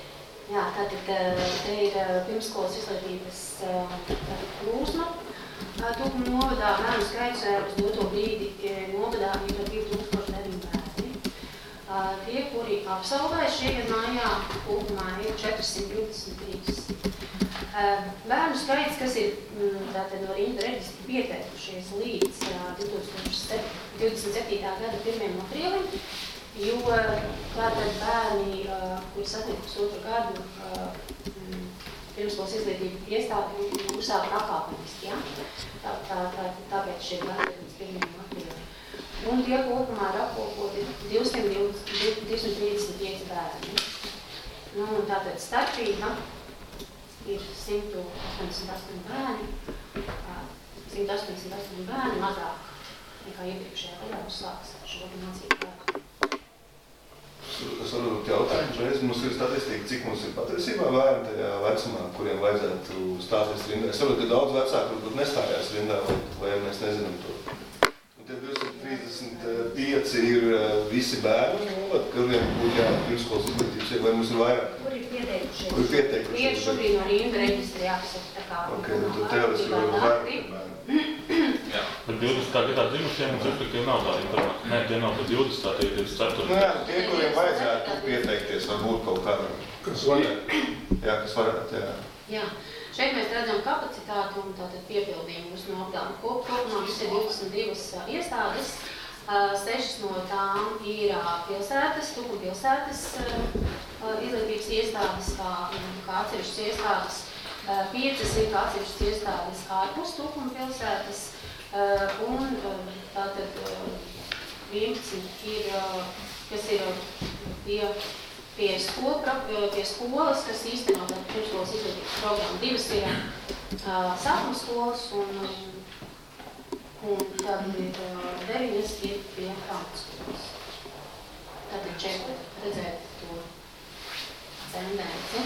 Speaker 15: Jā, tātad te ir pirmsskolas izglītības plūsma, Tukuma novadā bērnu skaits uz doto brīdi novadā ir divi tūkstoši deviņi bērni. Tie, kuri absolvēja šie gadu mājā, kopumā ir četri simti divdesmit trīs. Bērnu skaits, kas ir tātad no rinda reģistra pieteikušies līdz divi tūkstoši divdesmit septītā gada pirmajam aprīlim, jo tātad bērni, kuri sasniedz pusotru gadu, pirmskolas izglītību iestādi uzsāk pakāpeniski, ja? Tā, tā, tā, tāpēc šie bērni līdz pirmajam aprīlim. Un tie kopumā ir apkopoti divsimt trīsdesmit pieci bērni. Nu, un tātad starpība ir simt astoņdesmit astoņi bērni, simt astoņdesmit astoņi bērni mazāk nekā iepriekšējā gadā uzsāks šo mācību gadu.
Speaker 11: Es varu jautājumu, reiz mums ir statistika, cik mums ir patiesībā bērni tajā vecumā, kuriem vajadzētu stāties rindā. Es saprotu, ka daudz vecāku varbūt nestājās rindā, vai, vai mēs nezinām to. Un tie divsimt trīsdesmit pieci ir visi bērni, kuriem būtu jābūt pirmskolas izglītības, vai mums ir vairāk?
Speaker 14: Kur ir pieteikušies?
Speaker 11: Kur ir pieteikušies?
Speaker 15: Tie šobrīd no rinda reģistra jāpasaka, tā kā.
Speaker 11: Ok, tad teorētiski var vairāk bērni.
Speaker 10: Jā. Bet divdesmitā gadā dzimušiem mums respektīvi nav tā informācija. Nē, tie nav pat divdesmitā, tie ir divdesmit ceturtā.
Speaker 11: Nu jā, tie, kuriem vajadzētu pieteikties, varbūt kaut kādam. Kas varētu? Jā, kas varētu, jā.
Speaker 15: Jā. Šeit mēs redzam kapacitāti un tātad piepildījumus no apdāma. Kopumā mums ir divdesmit divas iestādes. Sešas no tām ir pilsētas, Tukuma pilsētas izglītības iestādes, kā, kā atsevišķas iestādes. Piecas ir kā atsevišķas iestādes ārpus Tukuma pilsētas. Un tātad vienpadsmit ir, kas ir pie, pie, skola, pie skolas, kas īsteno pirmskolas izglītības programmu. Divas ir uh, sākuma skolas un, un tad ir uh, deviņas ir pie pamatskolas. Tātad četri redzēt to tendenci.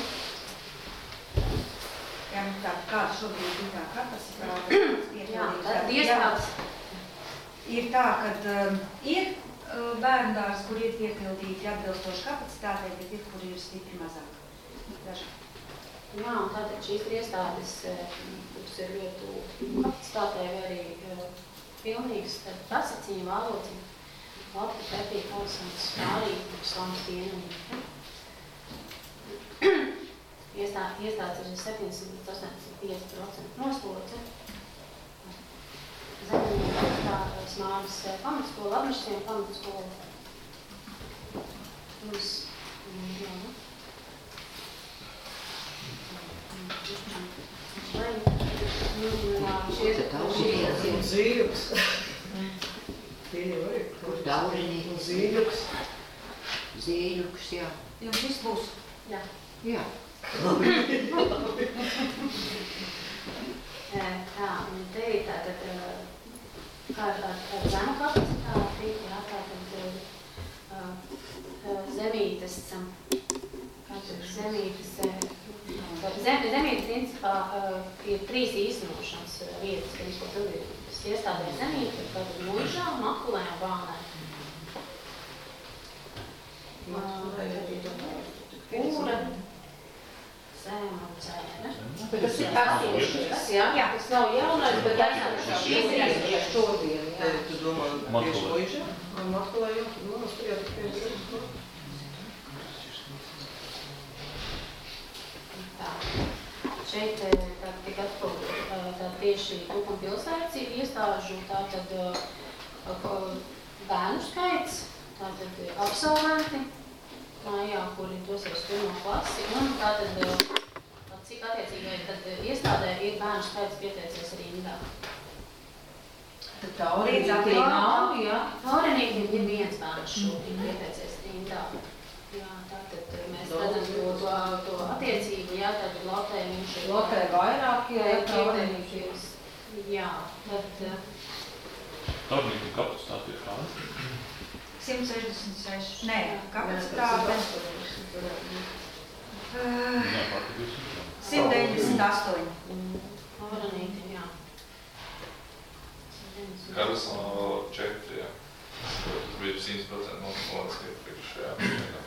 Speaker 14: Jā, tā, kāda šobrīd ir tā kapacitāte?
Speaker 15: Jā, tad iestādes.
Speaker 14: Ir tā, ka um, ir uh, bērndārs, kur ir piepildīti atbilstoši kapacitātei, bet ir, kur ir stipri mazāk. Daži.
Speaker 15: Jā, un tātad šīs iestādes, kuras ir ļoti kapacitātei vai arī uh, pilnīgs, tad pasaciņa, vālociņa, Latvija, Pētī, Kausams, Pārīt, Slams, Dienam. Iestā, iestādes ir septiņdesmit līdz astoņdesmit pieci procenti nosloce. Zemnieku iestādes Māras pamatskola, Apmešsiem pamatskola. Plus, jā.
Speaker 9: Zīļuks. Zīļuks.
Speaker 2: Zīļuks, jā.
Speaker 14: Jums viss būs?
Speaker 15: Jā.
Speaker 2: Jā.
Speaker 15: Tā, un te ir tātad, kā ar zemu kapacitāti, jā, tātad zemītes, zemītes, zem, zemītes principā ir trīs īstenošanas vietas, pirmskolas izglītības iestādē zemīte, tātad Muižā, Makulē un Bānē. Kūra, Zēma un Cēne.
Speaker 1: Bet tas ir esošais.
Speaker 15: Tas, jā, jā, tas nav jaunais, bet esošais. Šīs ir
Speaker 9: iesaistīts šodien, jā. Tu domā,
Speaker 10: Makulē.
Speaker 9: tieši Muižā? Makulē, jā, tu domā, tur jā, tu piemēram.
Speaker 15: Tā. Šeit tā, tik atkal tā, tieši Tukuma pilsētas ir iestāžu tātad bērnu skaits, tātad absolventi mājā, kuri dosies pirmo klasi, un tātad cik attiecīgai tad iestādē ir bērnu skaits pieteicies rindā.
Speaker 1: Tad taurenītī nav, jā?
Speaker 15: Taurenītī ir viens bērns šobrīd pieteicies rindā. Jā, tātad mēs redzam to, to, to attiecību, jā, tad Lotē viņš ir...
Speaker 1: Lotē vairāk, jā, taurenītī.
Speaker 15: Jā, tad...
Speaker 10: Taurenītī kapacitāte ir kāda?
Speaker 14: simt sešdesmit seši. Nē, kapacitāte. simt deviņdesmit astoņi.
Speaker 15: Taurenītī, jā.
Speaker 5: Karlsona četri, jā. Tas bija simt procenti noslots, ka priekšējā priekšējā.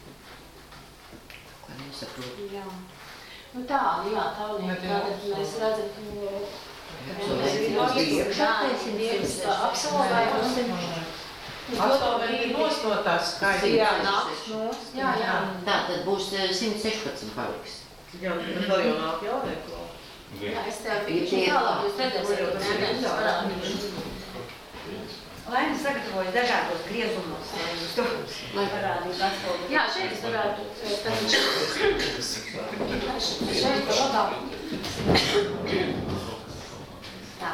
Speaker 2: Ko nesaprotu?
Speaker 15: Jā. Nu tā, jā, taunīgi, tātad mēs redzam, ka
Speaker 1: Absolventi nos no tās skaita.
Speaker 7: Jā, nāks nos.
Speaker 2: Jā, jā. Tā tad būs simt sešpadsmit paliks.
Speaker 9: Jā, vēl jau nāk jāveiklo.
Speaker 15: Jā, es tev piešu tālāk, jūs redzēsiet, nedēļas parādīšu.
Speaker 14: Laima sagatavojas dažādos griezumos, lai parādītu atspoguļu.
Speaker 15: Jā, šeit es varētu, šeit pa labāk. Tā.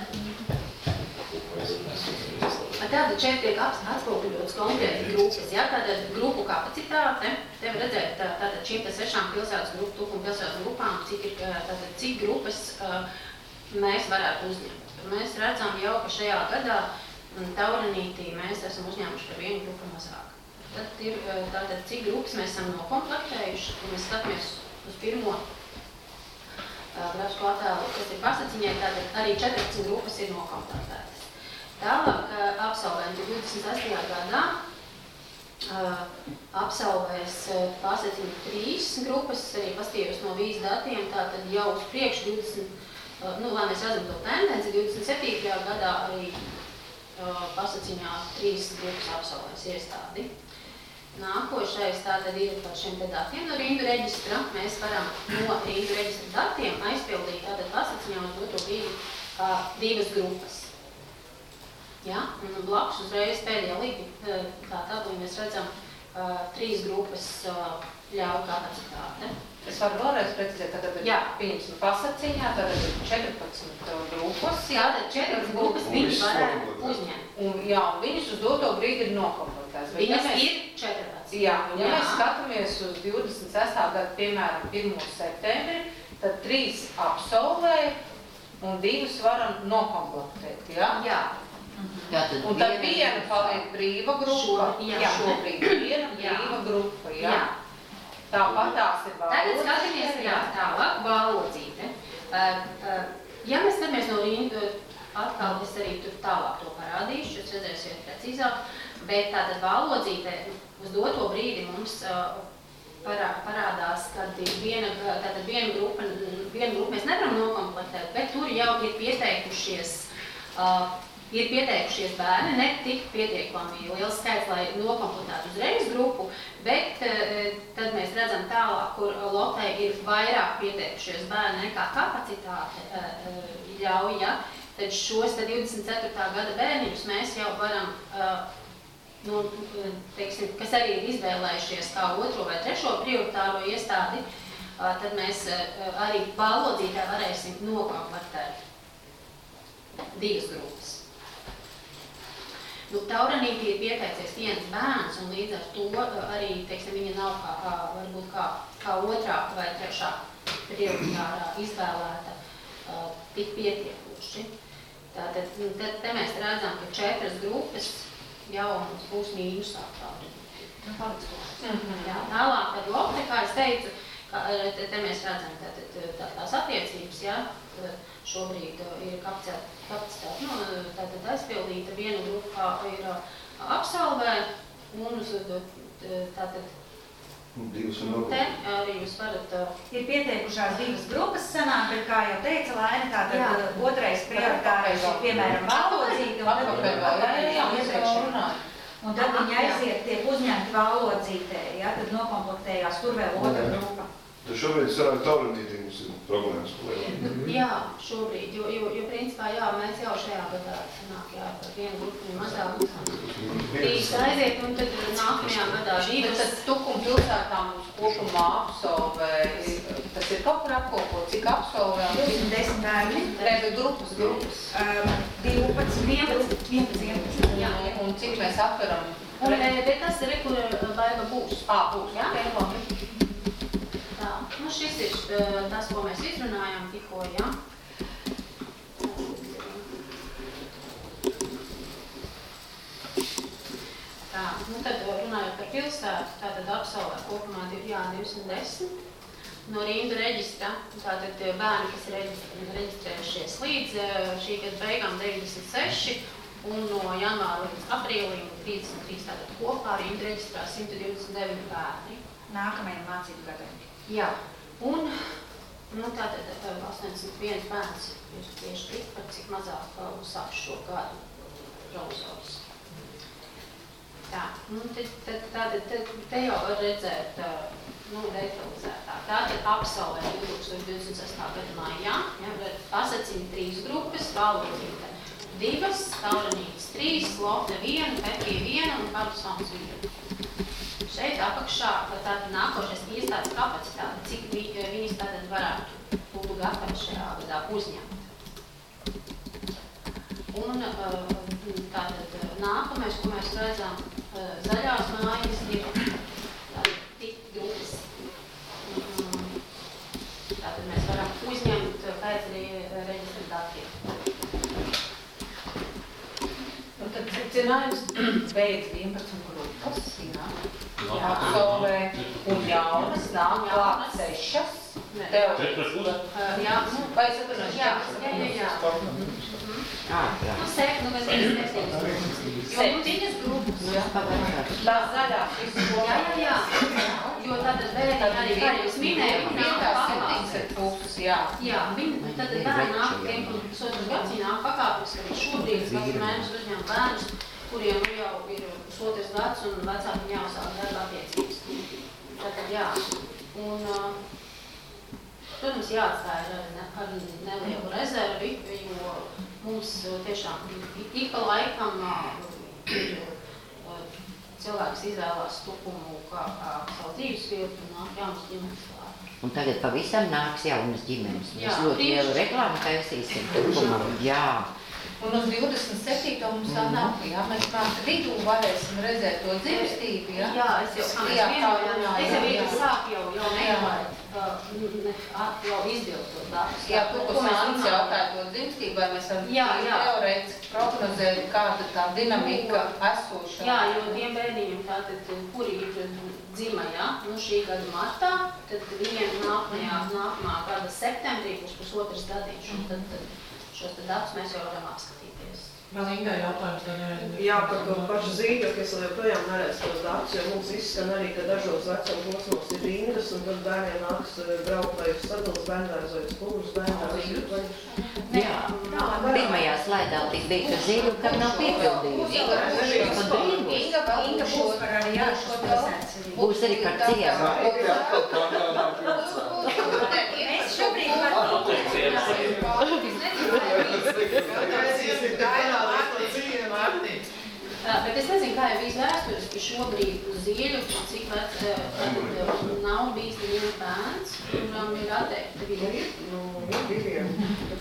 Speaker 15: Tātad šeit tiek atspoguļotas konkrēti grupas, ja? Tātad grupu kapacitāte, te var redzēt tātad šīm te sešām pilsētas grupu, tukuma pilsētas grupām, cik ir, tātad cik grupas uh, mēs varētu uzņemt. Mēs redzam jau, ka šajā gadā Tauranītī mēs esam uzņēmuši par vienu grupu mazāk. Tad ir tātad cik grupas mēs esam nokomplektējuši, ja mēs skatāmies uz pirmo grafisko attēlu, kas ir pasaciņai, tātad arī četrpadsmit grupas ir nokomplektētas. Tālāk absolventi divdesmit sestajā gadā uh, absolvēs pasaciņu trīs grupas, arī pastījos no vīz datiem, tātad jau uz priekšu divdesmit, uh, nu, lai mēs redzam to tendenci, divdesmit septītajā gadā arī uh, pasaciņā trīs grupas absolvēs iestādi. Nākošais tātad ir par šiem te datiem no rindu reģistra. Mēs varam no rindu reģistra datiem aizpildīt tātad pasaciņā uz doto brīdi uh, divas grupas. Ja? Un blakus uzreiz pēdējā līgi, kā tablī mēs redzam, uh, trīs grupas uh, ļauj kapacitāte.
Speaker 7: Es varu vēlreiz precizēt, tātad ir pieņemsim pasaciņā, tātad ir četrpadsmit grupas.
Speaker 15: Jā, tad četras grupas viņi varētu uzņemt.
Speaker 7: Un, jā, un viņus uz doto brīdi ir nokomplektēts.
Speaker 15: Viņas ja mēs, ir četrpadsmit.
Speaker 7: Jā, un ja jā. Mēs skatāmies uz divdesmit sestā gada, piemēram, pirmo septembri, tad trīs absolvē un divus varam nokomplektēt, jā?
Speaker 15: Jā.
Speaker 7: Jā, tad un tad viena, viena paliek brīva grupa, šo, jā, jā, šobrīd viena brīva grupa, jā. jā. Tāpat tās ir valodzīte.
Speaker 15: Tagad skatāmies, jā, tālāk, valodzīte. Uh, uh, ja mēs skatāmies no rindu, atkal es arī tur tālāk to parādīšu, jūs redzēsiet precīzāk, bet tātad valodzīte uz doto brīdi mums uh, parā, parādās, kad ir viena, tātad viena grupa, viena grupa mēs nevaram nokomplektēt, bet tur jau ir pieteikušies uh, Ir pieteikušies bērni, ne tik pietiekami liels skaits, lai nokomplektētu uzreiz grupu, bet tad mēs redzam tālāk, kur lotē ir vairāk pieteikušies bērni nekā kapacitāte ļauj, ja? Tad šos divdesmit ceturtā gada bērniņus mēs jau varam, nu, teiksim, kas arī ir izvēlējušies kā otro vai trešo prioritāro iestādi, tad mēs arī valodzītē varēsim nokomplektēt divas grupas. Nu, Tauranītī ir pieteicies viens bērns, un līdz ar to arī, teiksim, viņa nav kā, kā, varbūt kā, kā otrā vai trešā prioritārā izvēlēta uh, tik pietiekuši. Tātad, te, te mēs redzam, ka četras grupas jau mums būs mīnusā Tauranītī. Nu, mm-hmm. Jā, tālāk, tad Lokte, kā es teicu, ka, te, te mēs redzam tātad, tā, tās attiecības, jā, šobrīd ir kapacitāte, nu, tātad aizpildīta, viena grupa ir absolvē, un tātad te arī jūs varat...
Speaker 14: Ir pieteikušās divas grupas sanāk, bet kā jau teica Laina, tātad jā. Otrais prioritārais ir, piemēram, valodzīte, un tad, un tad viņi aiziet tiek uzņemti valodzītē, ja, tad nokomplektējās tur vēl otra grupa.
Speaker 11: Tad šobrīd sarāk Tauranītī mums ir problēmas, ko lielā?
Speaker 15: Jā, šobrīd, jo, jo, jo principā, jā, mēs jau šajā gadā sanāk, jā, par vienu grupu mazāk. Trīs aiziet, un tad nākamajā gadā divas.
Speaker 7: Tad tukuma pilsētā mums kopumā absolvē, tas ir kaut kur apkopot, cik absolvē?
Speaker 14: divdesmit desmit bērni.
Speaker 7: Nē, bet grupas, grupas.
Speaker 14: divpadsmit, vienpadsmit, vienpadsmit.
Speaker 7: Jā, un cik mēs apveram?
Speaker 15: Un, bet tas ir, kur baiga būs.
Speaker 7: Ā, būs, jā?
Speaker 15: Tā, nu šis ir tas, ko mēs izrunājām tikko, jā. Tā, nu tad runājot par pilsētu, tātad absolvē kopumā jā, divsimt desmit. No rindu reģistra, tātad bērni, kas ir reģistrējušies līdz šī gada beigām deviņdesmit seši, un no janvāra līdz aprīlim trīsdesmit trīs, tātad kopā rindu reģistrā simt divdesmit deviņi bērni.
Speaker 14: Nākamajam mācību gadam.
Speaker 15: Jā, un Nu, tātad astoņdesmit viens bērns ir tieši tikpat, cik mazāk uzsāk šo gadu provizors. Tā, nu, tad, tad, tātad te, te jau var redzēt, nu, detalizētāk. Tātad absolvē divtūkstoš divdesmit sestā gada maijā, ja, Pasacina trīs grupas, Valodzīte divas, Tauranītes trīs, Lofne viena, Petrija viena un Karlsons viena. Šeit apakšā tātad nākošais iestādes kapacitāte, cik vi, viņas tātad varētu būt gatavi šajā gadā uzņemt. Un tātad nākamais, ko mēs redzam, zaļās mājas ir tātad tik grupas. Tātad mēs varam uzņemt pēc reģistra datiem.
Speaker 7: Un tad secinājums beidz vienpadsmit grupas, absolvē, un jaunas nāk klāt sešas. Tev.
Speaker 15: Jā,
Speaker 7: vai es atvainojos?
Speaker 15: Jā, jā, jā, jā. Nu, sek, nu, mēs mēs septiņas. Septiņas grupas.
Speaker 7: Tā zaļās visu kopā.
Speaker 15: Jā, jā, jā. Jo tātad bērni arī, kā jūs minējāt,
Speaker 7: nāk septiņdesmit puses, jā.
Speaker 15: Jā, viņi tad bērni nāk, tiem, kur pusotras gads, viņi nāk pakāpes, ka šobrīd katru mēnesi uzņem bērnus, kuriem nu jau ir pusotras gads un vecāki jāuzsāk darba attiecības. Tātad jā. Un, protams, jāatstāja ar, ne, ar nelielu rezervi, jo mums tiešām ik pa laikam ir cilvēks izvēlās tukumu kā, kā savu dzīves vietu un nāk jaunas ģimenes klāt.
Speaker 2: Un tagad pavisam nāks jaunas ģimenes. Mēs
Speaker 15: Jā,
Speaker 2: ļoti lielu reklāmu taisīsim tukumam. Jā.
Speaker 7: Un uz divdesmit septīto mums tā nav, jā, mēs nāk vidū varēsim redzēt to dzimstību, jā?
Speaker 15: Jā, es jau, kā mēs vienojām, es jau ir sāk jau, jau neklāt, jau izbilst to datus.
Speaker 7: Jā, to, ko Mānis jautāja to dzimstību, vai mēs varam teorētiski prognozēt, kāda tā dinamika esošā.
Speaker 15: Jā, jo tiem bērniņiem tātad, kuri ir dzima, jā, nu šī gada martā, tad viņiem nākamajā, nākamā gada septembrī būs pusotras gadiņš, un tad, tad šos tad datus mēs jau varam apskatīties.
Speaker 1: Vēl Ingai jautājums, ka neredz.
Speaker 9: Jā, par to pašu zīļu, ka es vēl joprojām neredzu tos datus, jo mums izskan arī, ka dažos vecuma posmos ir rindas, un tad bērniem nāks braukt vai uz Sadals bērndārzu vai uz Kulūras bērndārzu.
Speaker 2: Jā, pirmajā slaidā tik bija, ka zīļu, kam nav piepildījusi.
Speaker 14: Inga būs par arī jāšos pilsētas.
Speaker 2: Būs arī par ciemu.
Speaker 14: Mēs šobrīd var
Speaker 15: Bet es nezinu, kā jau bijis vēsturiski šobrīd uz Zieļu, cik vec nav bijis neviens bērns, kuram ir atteikta vīri.
Speaker 9: Nu, diviem.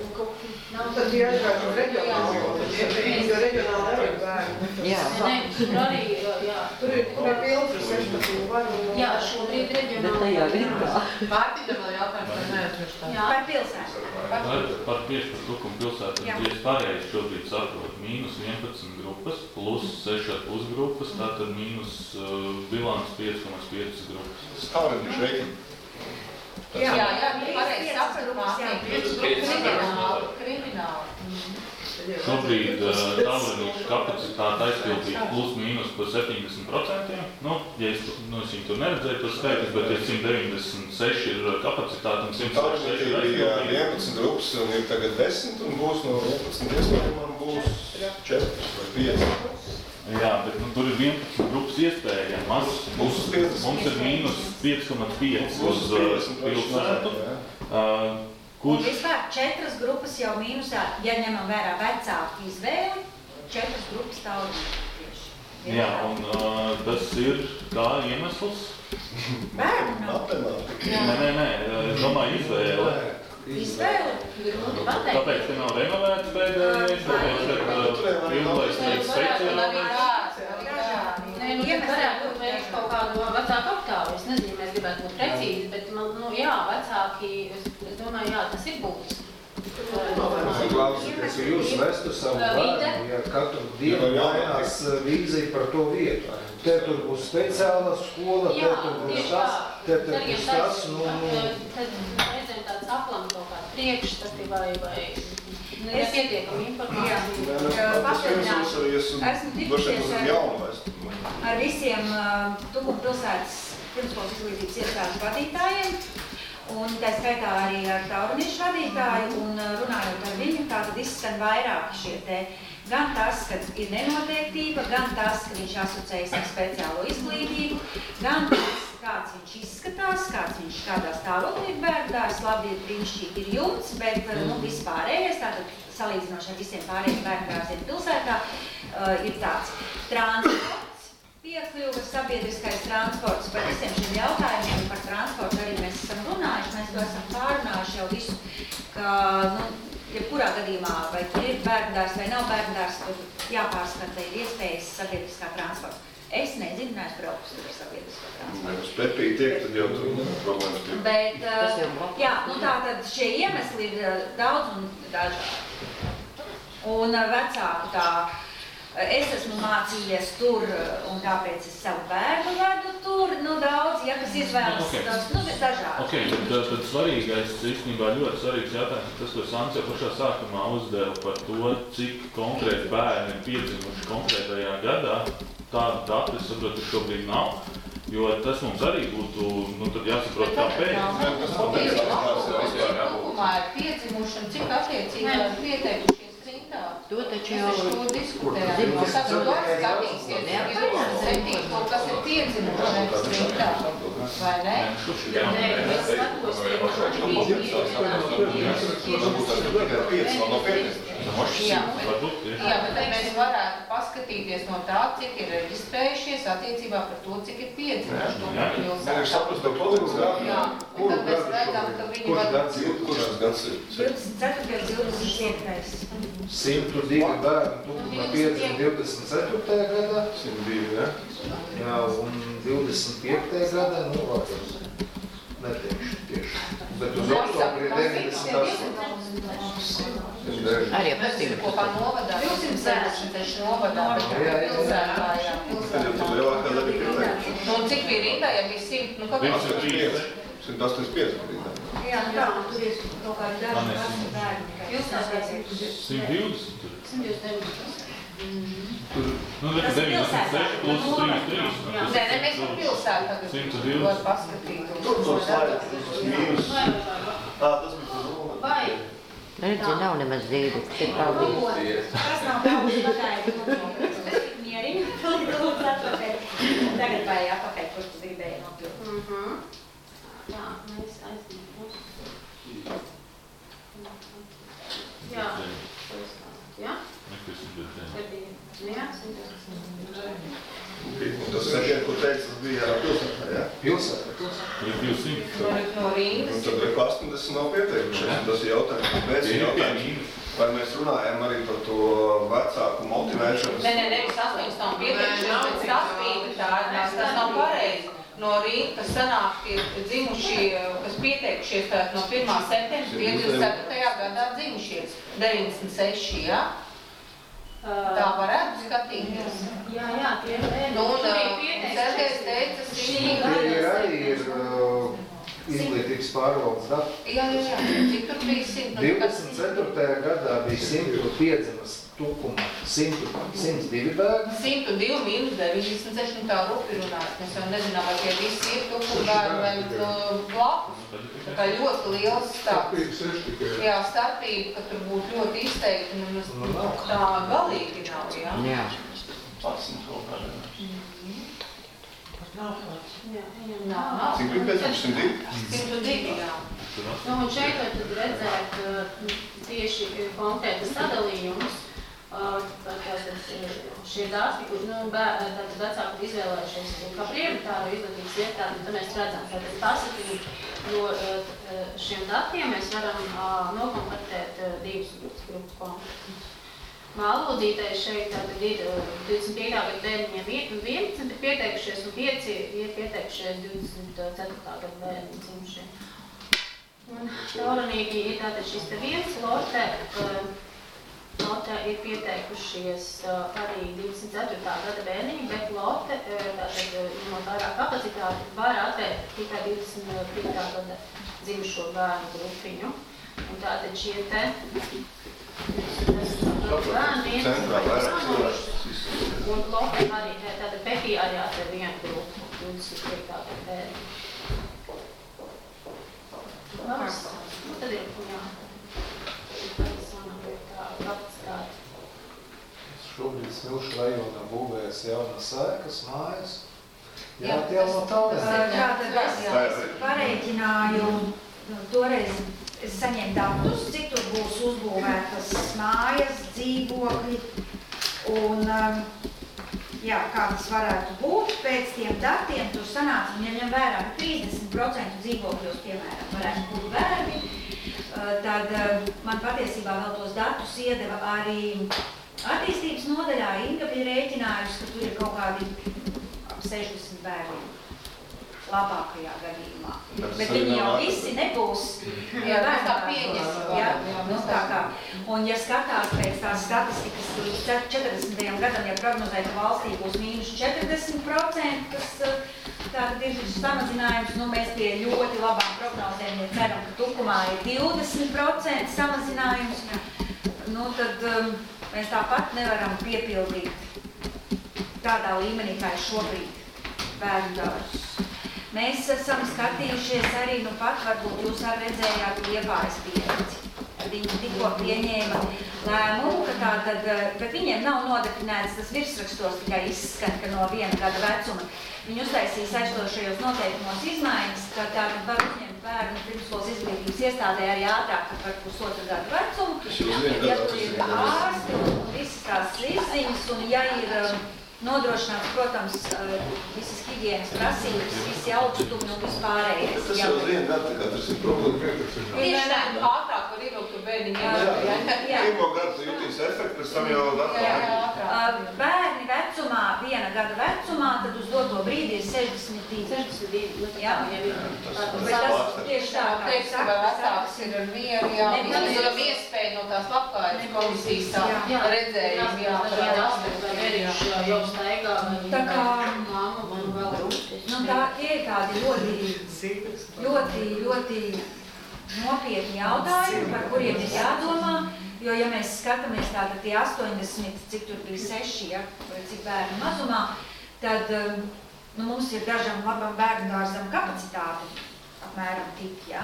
Speaker 9: Tad ir aizgājuši uz reģionālu, jo reģionāli nevajag bērnu.
Speaker 2: Jā.
Speaker 15: Nē, tur arī, jā.
Speaker 9: Tur ir pilns ar sešpadsmit varu.
Speaker 15: Jā, šobrīd reģionāli.
Speaker 2: Bet tajā gribā.
Speaker 1: Mārtiņam vēl jautājums, ka neatvešu tā.
Speaker 14: par pilsētu.
Speaker 10: Par tieši par tukumu pilsētu, ja es pareizi šobrīd saprotu, mīnus vienpadsmit grupas, plus seši ar pus grupas, tātad mīnus uh, bilants pieci komats pieci grupas.
Speaker 11: Stāvredniši reikini.
Speaker 7: Jā, jā, jā, pareizi saprat, Mārtiņ, pieci grupas krimināli, krimināli.
Speaker 10: Šobrīd uh, tālredīšu kapacitāte aizpildīt plus mīnus par septiņdesmit procentiem. Nu, ja es, nu, es viņu tur neredzēju, tas skaitlis, bet ja simt deviņdesmit seši ir kapacitāte un simt sešdesmit seši ir aizpildīt.
Speaker 11: vienpadsmit grupas un ir tagad desmit un būs no vienpadsmit iespējamām būs četri vai pieci.
Speaker 10: Jā, bet nu, tur ir vienpadsmit grupas iespējamas. Mums, mums ir mīnus pieci komats pieci uz uh, pilsētu. Uh,
Speaker 14: Un vispār četras grupas jau mīnusā, ja ņemam vērā vecāku izvēli, četras grupas tālāk tieši.
Speaker 10: Jā, un uh, tas ir kā iemesls?
Speaker 14: Bērnu nav.
Speaker 10: Nē, nē, nē, es domāju izvēle.
Speaker 14: Izvēle?
Speaker 10: Tāpēc, ka nav renovēts pēdējais, tāpēc, ka ilgais tiek speciālais.
Speaker 15: Nē, nu, tad varētu veikt kaut kādu vecāku aptāvi. Es nezinu, mēs gribētu būt precīzi, bet, man, nu, jā, vecāki, es, es domāju, jā, tas ir būtiski.
Speaker 3: Klausieties, ja jūs vestu savu bērnu, ja katru dienu mainās vīzija par to vietu. Te tur būs speciāla skola, te tur būs tas, te tur būs tas, nu, nu.
Speaker 15: Tad reizēm tāds aplam kaut kādu priekšstati vai, vai nepietiekama informācija.
Speaker 14: Pastiprināšu, esmu tikusies ar visiem Tukumu pilsētas pirmskolas izglītības iestādes vadītājiem. un tā skaitā arī ar tauruniešu vadītāju, un runājot ar viņu, tātad izskan vairāki šie te, gan tas, ka ir nenoteiktība, gan tas, ka viņš asociējas ar speciālo izglītību, gan tas, kāds viņš izskatās, kāds viņš kādā stāvoklī bērndārs, labi, brīnišķīgi ir jumts, bet, nu, vispārējais, tātad salīdzinoši ar visiem pārējiem bērndārziem pilsētā, uh, ir tāds transports, piekļuva, sabiedriskais transports. Par visiem šiem jautājumiem par transportu arī mēs esam runājuši, mēs to esam pārunājuši jau visu, ka, nu, jebkurā gadījumā, vai tur ir bērndārs vai nav bērndārs, tur jāpārskata ir iespējas sabiedriskā transporta. Es nezinu, neesmu braukusi tur ar sabiedrisko transportu.
Speaker 11: Uz Pepiju tiek, tad jau tur problēmas tiek.
Speaker 14: Bet, uh, jā, nu tā tad šie iemesli ir uh, daudz un dažādi. Un uh, vecāku tā, uh, es esmu mācījies tur, uh, un tāpēc es savu bērnu vedu tur, nu daudz, ja kas izvēlas, okay. tas, nu, dažādi.
Speaker 10: Ok, tad, tad svarīgais, īstenībā ļoti svarīgs jautājums, tas, ko Sants jau pašā sākumā uzdeva par to, cik konkrēti bērni ir piedzimuši konkrētajā gadā. Tāda data, es saprotu, šobrīd nav, jo tas mums arī būtu, nu, tad jāsaprot kāpēc.
Speaker 7: Kopumā ir piedzimuši un cik attiecībā ir pieteikušies rintā.
Speaker 2: To taču jau...
Speaker 7: Mēs to diskutējām. Mums tagad to skatīsies, divdesmit septiņi, kaut kas ir piedzimuši nevis rintā. Vai ne? Nē, es skatos, Jā, jā, bet tad mēs varētu paskatīties no tā, cik ir reģistrējušies attiecībā par to, cik ir piedzimuši.
Speaker 11: Nē, es saprotu, tev palīdz gadu.
Speaker 7: Jā, un tad mēs redzam, ka viņi var...
Speaker 11: Kurš tas gads ir?
Speaker 14: divdesmit ceturtais, divdesmit piektais.
Speaker 3: simt divi bērni Tukumā piedzima divdesmit ceturtajā gadā.
Speaker 11: simt divi, ja?
Speaker 3: Jā, un divdesmit piektajā gadā, nu, labs. Neteikšu tieši. Bet uz oktobri ir deviņdesmit astoņi.
Speaker 2: Arī apstīvi.
Speaker 7: Kopā novadā, divsimt sešdesmit seši novadā, bet pilsētā, jā, pilsētā. Un cik bija rindā, ja bija simt, nu kāpēc?
Speaker 11: simt astoņdesmit pieci rītā.
Speaker 14: Jā, nu tā, tur ir kaut kādi daži veci bērni.
Speaker 7: Jūs nesāsiet?
Speaker 10: simt divdesmit?
Speaker 7: simt divdesmit.
Speaker 10: Tur, nu, nekā deviņdesmit seši plus trīs trīs.
Speaker 7: Nē, ne, mēs par pilsētu tagad var paskatīt.
Speaker 11: Tur to slaidu, tas mīnus. Ā, tas bija tur nulli.
Speaker 7: Vai?
Speaker 2: Redzi, nav nemaz zīvi, tik paldies.
Speaker 14: Tas nav daudz pagājuši. Tas ir mieriņi, lūdzu atpakaļ. Tagad vajag atpakaļ, kurš tu gribēji nokļūt.
Speaker 15: Jā, mēs aizņemam. Jā, jā? Jā,
Speaker 11: Tas septiņi, ko teica, tas bija pilsētā, ja?
Speaker 3: Pilsētā,
Speaker 10: pilsētā. divsimt.
Speaker 7: No Rīgas.
Speaker 11: Un tad reku astoņdesmit nav pieteikušies, tas ir jautājums. Mēs ir jautājums, vai mēs runājam arī par to vecāku motivēšanas.
Speaker 7: Nē, nē, nevis astoņdesmit nav pieteikušies, bet sastība tā, tas nav pareizi. No Rīgas, kas sanāk, ir dzimuši, kas pieteikušies tātad no pirmā septembra divdesmit ceturtajā gadā dzimušies. deviņdesmit seši, jā? Tā varētu skatīties.
Speaker 15: Jā, jā, tie ir.
Speaker 7: Nu, un Sergejs teica,
Speaker 3: Tie ir arī ir uh, izglītības pārvaldes dati.
Speaker 7: Jā, jā, jā. Cik tur bija simt?
Speaker 3: divdesmit ceturtajā gadā bija simt piedzimas Tukumā, simt divi bērni.
Speaker 7: simt divi mīnus deviņdesmit seši, tā rupi runās. Mēs jau nezinām, vai tie visi ir Tukuma bērni vai blakus. Tā kā ļoti liels stāsts. Jā, starpība, ka tur būtu ļoti izteikti, un tā galīgi nav, jā?
Speaker 2: Jā.
Speaker 15: Nav kāds. Jā, viņam
Speaker 7: Nav,
Speaker 15: nav.
Speaker 7: nav.
Speaker 11: Cik bija pēc tam simt divi?
Speaker 7: simt divi, jā.
Speaker 15: Nu, un šeit var tad redzēt uh, tieši konkrētas sadalījumus. Uh, tātad šie dati, kur nu, tātad vecāki izvēlējušies kā prioritāru izglītības iestādi, tad mēs redzam, ka pasatību no uh, šiem datiem mēs varam uh, nokomplektēt uh, divus grupu komplektus. Mālodītais šeit tātad ir divdesmit piektajā gada bērniņiem vienpadsmit ir pieteikušies un pieci ir pieteikušies divdesmit ceturtajā gada bērniņiem dzimušie. Un tauranīgi ir tātad šis te viens lote, lote ir pieteikušies arī divdesmit ceturtā gada bērniņi, bet lote, tātad ņemot vairāk kapacitāti, var atvērt tikai divdesmit piektā gada dzimušo bērnu grupiņu. Un tātad šie te bērni un lote arī, tātad Pepī arī atver vienu grupu, divdesmit piektā gada bērniņu. Labs, tad ir, jā, kapacitāte.
Speaker 3: Šobrīd Smilšu rajonā būvējas jaunas ēkas, mājas.
Speaker 14: Jā,
Speaker 3: Jāatjauno tālāk.
Speaker 14: Tātad es pareiķināju, toreiz es saņēmu datus, cik tur būs uzbūvētas mājas, dzīvokļi un, jā, kā tas varētu būt. Pēc tiem datiem tur sanāca, un ja ņem vērā, ka trīsdesmit procenti dzīvokļos, piemēram, varētu būt bērni, tad man patiesībā vēl tos datus iedeva arī attīstības nodaļā. Inga bija rēķinājusi, ka tur ir kaut kādi ap sešdesmit bērni labākajā gadījumā. Bet viņi jau visi nebūs
Speaker 7: mēs tā pieņemam.
Speaker 14: Jā, nu tā kā. Un ja skatās pēc tās statistikas līdz četrdesmitajam gadam, ja prognozē, ka valstī būs mīnus četrdesmit procenti, kas tātad ir šis samazinājums, nu mēs pie ļoti labām prognozēm, ja ceram, ka Tukumā ir divdesmit procenti samazinājums, nu tad um, mēs tāpat nevaram piepildīt tādā līmenī, kā ir šobrīd bērnu dārzus. Mēs esam skatījušies arī, nu pat varbūt jūs arī redzējāt Liepājas pieredzi. Viņi tikko pieņēma lēmumu, ka tātad, bet viņiem nav nodefinēts, tas virsrakstos tikai izskan, ka no viena gada vecuma. Viņi uztaisīs aizstošajos noteikumos izmaiņas, ka tātad var uzņemt bērnu pirmskolas izglītības iestādē arī ātrāk par pusotru gadu vecumu. Ja tur ir ārsti un visas tās izziņas, un ja ir nodrošināts, protams, visas higienas prasības, visi augstumi un vispārējais.
Speaker 11: Tas jau uz vienu gadu, kā tas ir problēma.
Speaker 7: Tieši tā, ātrāk var ievilkt tur bērniņiem.
Speaker 11: Pirmo gadu tu jutīs efektu, pēc tam jau ātrāk.
Speaker 14: Bērni vecumā, viena gada vecumā, tad uz doto brīdi ir sešdesmit divi.
Speaker 15: sešdesmit divi,
Speaker 14: jā. Bet tas tieši tā, kā
Speaker 7: teiks, ka vecāks ir ar mieru, jā. Mēs varam iespēju no tās labklājības komisijas tā redzējumu, jā.
Speaker 15: Staigā,
Speaker 14: tā kā,
Speaker 15: māma man vēl rūpties.
Speaker 14: Nu tā ir tādi ļoti, ļoti, ļoti nopietni jautājumi, par kuriem ir jādomā, jo ja mēs skatāmies tātad tie astoņdesmit, cik tur bija seši, ja, cik bērnu mazumā, tad nu, mums ir dažam labam bērnu dārzam kapacitāti, apmēram tik, ja.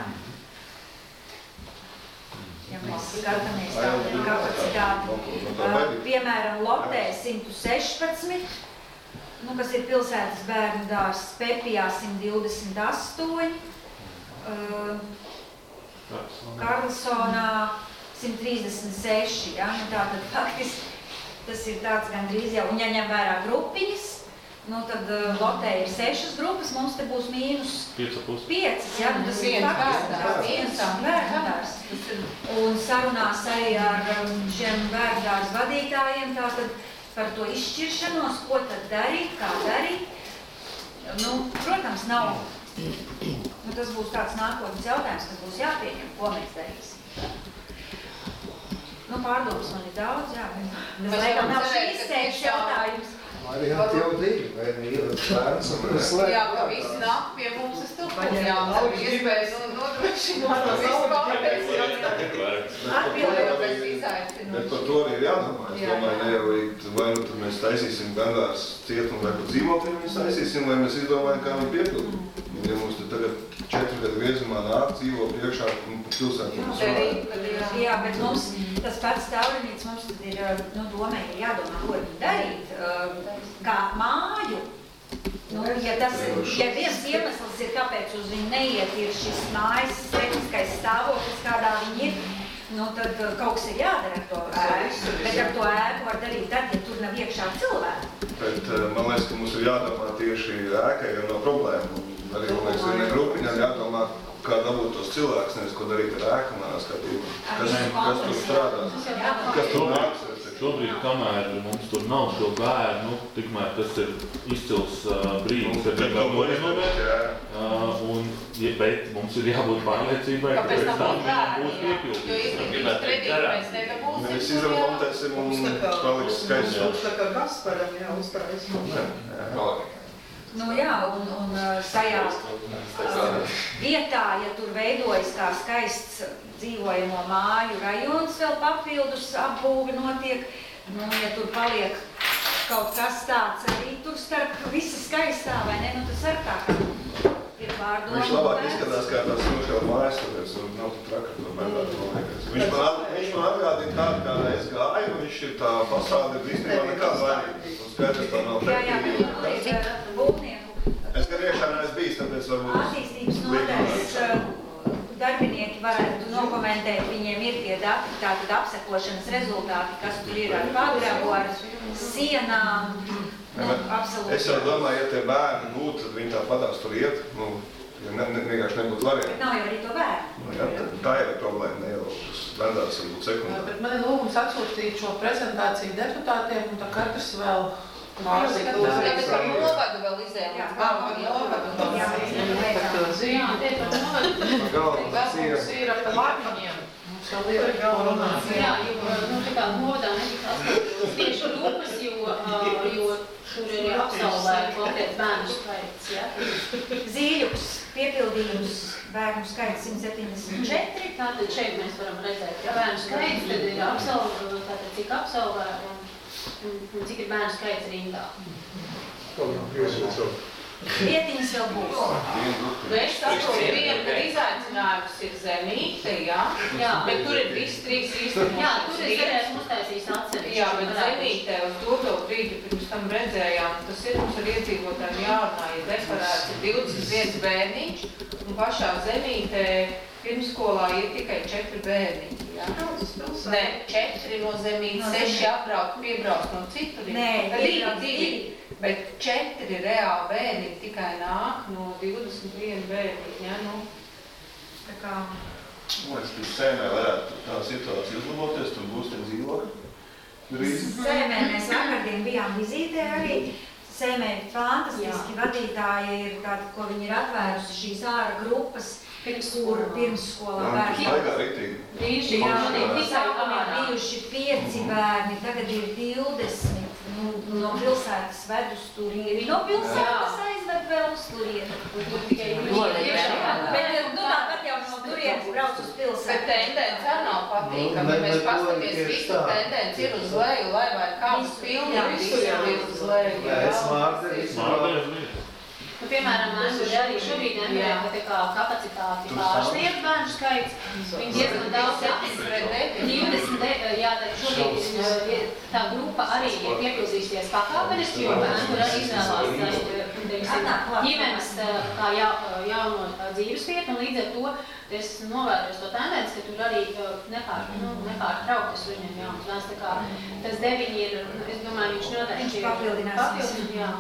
Speaker 14: Ja mēs skatāmies tādu kapacitāti, piemēram, Lotē simt sešpadsmit, nu, kas ir pilsētas bērnu dārzs, Pepijā simt divdesmit astoņi, Karlsonā simt trīsdesmit seši, ja, nu tātad faktiski tas ir tāds gandrīz jau, un ja ņem vērā grupiņas, nu tad Lotē ir sešas grupas, mums te būs mīnus piecas, ja, nu tas ir faktiski viens bērndārs. Un sarunās arī ar šiem bērndārs vadītājiem tātad par to izšķiršanos, ko tad darīt, kā darīt. Nu, protams, nav, nu tas būs tāds nākotnes jautājums, kas būs jāpieņem, ko mēs darīsim. Nu, pārdomas man ir daudz, jā, bet tas laikam nav šī izteikts jautājums.
Speaker 3: Varianti jau divi, vai ne ielas bērns un tas slēgt.
Speaker 7: Jā, ka visi nāk pie mums, es tilpums, jā, tev ir iespējas nodrošināt to visu pārējais. Atbildējot izaicinu.
Speaker 11: Bet par to arī ir jādomā. Es domāju, ne jau vai nu tad mēs taisīsim gandārs cietumu vai pat dzīvokļiem mēs taisīsim, vai mēs izdomājam, kā viņu piepildīt. Ja mums te tagad četru gadu griezumā nāk dzīvo priekšā un pa pilsētu.
Speaker 14: Jā, bet mums tas pats Taurinīts mums tad ir, nu, domē, ir jādomā, ko viņi darīt, kā māju. Nu, ja tas ir, ja viens iemesls ir, kāpēc uz viņu neiet, ir šis mājas tehniskais stāvoklis, kādā viņi ir, nu, tad kaut kas ir jādara ar to ēku. Bet ar to ēku var darīt tad, ja tur nav iekšā cilvēku.
Speaker 11: Bet man liekas, ka mums ir jādomā tieši ēkai jau no problēmu. Arī, man liekas, ir ne grupiņā jādomā, kā dabūt tos cilvēkus, nevis ko darīt ar ēku manā skatījumā. Kas, kas tur strādās? Kas tur nāks?
Speaker 10: Šobrīd, kamēr mums tur nav šo bērnu, tikmēr tas ir izcils uh, brīdis, ar viņu norinovat, uh, un, ja, bet mums ir jābūt pārliecībai, ka pēc tam viņam būs piepildīt.
Speaker 7: Jo izglītības kredītu mēs nedabūsim.
Speaker 11: Mēs izremontēsim un paliks skaists.
Speaker 9: Mums tā kā Gasparam jāuzstājas.
Speaker 14: Nu jā, un, un tajā uh, vietā, ja tur veidojas kā skaists dzīvojamo māju rajons, vēl papildus apbūve notiek, nu, ja tur paliek kaut kas tāds arī tur starp visa skaistā, vai ne, nu tas ar tā kā ir pārdomu.
Speaker 11: Viņš labāk izskatās kā tās nošķēl mājas, tāpēc nav tik traka to bērnāt, man liekas. Viņš man, viņš man atgādina tādu, kā es gāju, un viņš ir tā fasāde, īstenībā nekāda vainīga. Un skaidrs tā nav
Speaker 14: Jā, jā, bet tur ir būvnieku.
Speaker 11: Es gan iekšā neesmu bijis, tāpēc varbūt...
Speaker 14: Attīstības nodaļas darbinieki varētu nokomentēt, viņiem ir tie dati, tātad apsekošanas rezultāti, kas tur ir ar pagrabu, ar sienām, nu, absolūti.
Speaker 11: Es jau domāju, ja tie bērni būtu, tad viņi tā padās tur iet, nu, ja ne, ne, vienkārši nebūtu varianti.
Speaker 14: Bet nav jau arī to bērnu.
Speaker 11: Nu, jā, tā ir problēma, ne jau tas bērndārs varbūt sekundāri.
Speaker 1: Bet man ir lūgums atsūtīt šo prezentāciju deputātiem, un tā katrs vēl pārsiktos.
Speaker 7: Jā, bet par novadu vēl izējām.
Speaker 1: Jā, par novadu vēl izējām. Par to zīmi.
Speaker 15: Jā, te par novadu.
Speaker 1: Mums ir par lāpiņiem. Mums vēl ir par runāt.
Speaker 15: Jā, jo, nu, tā kā novadā netika atspūtas tieši grupas, jo, jo tur ir absolvēti konkrēts bērnu skaits, jā.
Speaker 14: Zīļuks, piepildījums bērnu skaits simt septiņdesmit četri.
Speaker 15: Tātad šeit mēs varam redzēt, ka bērnu skaits, tad ir absolvēti, tātad cik absolvē un, un, un cik ir bērnu skaits rindā.
Speaker 14: Vietiņas vēl būs.
Speaker 7: Es saprotu, viena, kad izaicinājums ir Zemīte, jā?
Speaker 15: Jā.
Speaker 7: Bet tur ir visi trīs īstenībā.
Speaker 15: Jā, tur es varēsim uztaisīt atsevišķi.
Speaker 7: Jā, bet Zemītē uz to to brīdi pirms tam redzējām, tas ir mums ar iedzīvotājiem jārunā, ir deklarēts ir divdesmit viens bērniņš, un pašā Zemītē pirmskolā ir tikai četri bērniņi, jā? Nē, četri no Zemītes, seši apbraukt, piebraukt no citur.
Speaker 14: Nē,
Speaker 7: divi, divi. Bet četri reāli bērni tikai nāk no divdesmit viena bērniņa, ja, nu.
Speaker 14: Tā kā...
Speaker 11: Man liekas, ka Sēmē varētu tā situācija uzlaboties, tur būs tie dzīvokļi. Drīz.
Speaker 14: Sēmē mēs vakardien bijām vizītē arī. Sēmē fantastiski vadītāji ir tādi, ko viņi ir atvērusi šīs āra grupas, kur pirmsskolā bērni.
Speaker 11: Staigā riktīgi.
Speaker 14: Bijuši, jā, bijuši pieci bērni, tagad ir divdesmit. Nu, no pilsētas ved uz turieni. No pilsētas aizved vēl uz turieni. Bet, nu, tāpat jau no turienes brauc uz pilsētu.
Speaker 7: Bet tendence arī nav patīkama. Ja mēs paskaties, visu tendence ir uz leju, lai vai kāds pilni visur jau ir uz leju.
Speaker 3: Jā, es mārderis.
Speaker 15: Nu, piemēram, mēs arī šobrīd nevarējām, ka tā kā kapacitāti pārsniegt bērnu skaits. Viņi diezgan daudz divdesmit, jā, tad šobrīd tā grupa arī ir piepildīsies pakāpeniski, jo bērni tur arī izvēlās, teiksim, ģimenes kā ja, jauno dzīves vietu, un līdz ar to es novērojos to tendenci, ka tur arī nepār, nu, nepārtrauktas viņam jaunas bērns. Tā kā tas deviņi ir, es domāju, viņš noteikti
Speaker 14: Viņš papildināsies.
Speaker 15: papildinās, jā.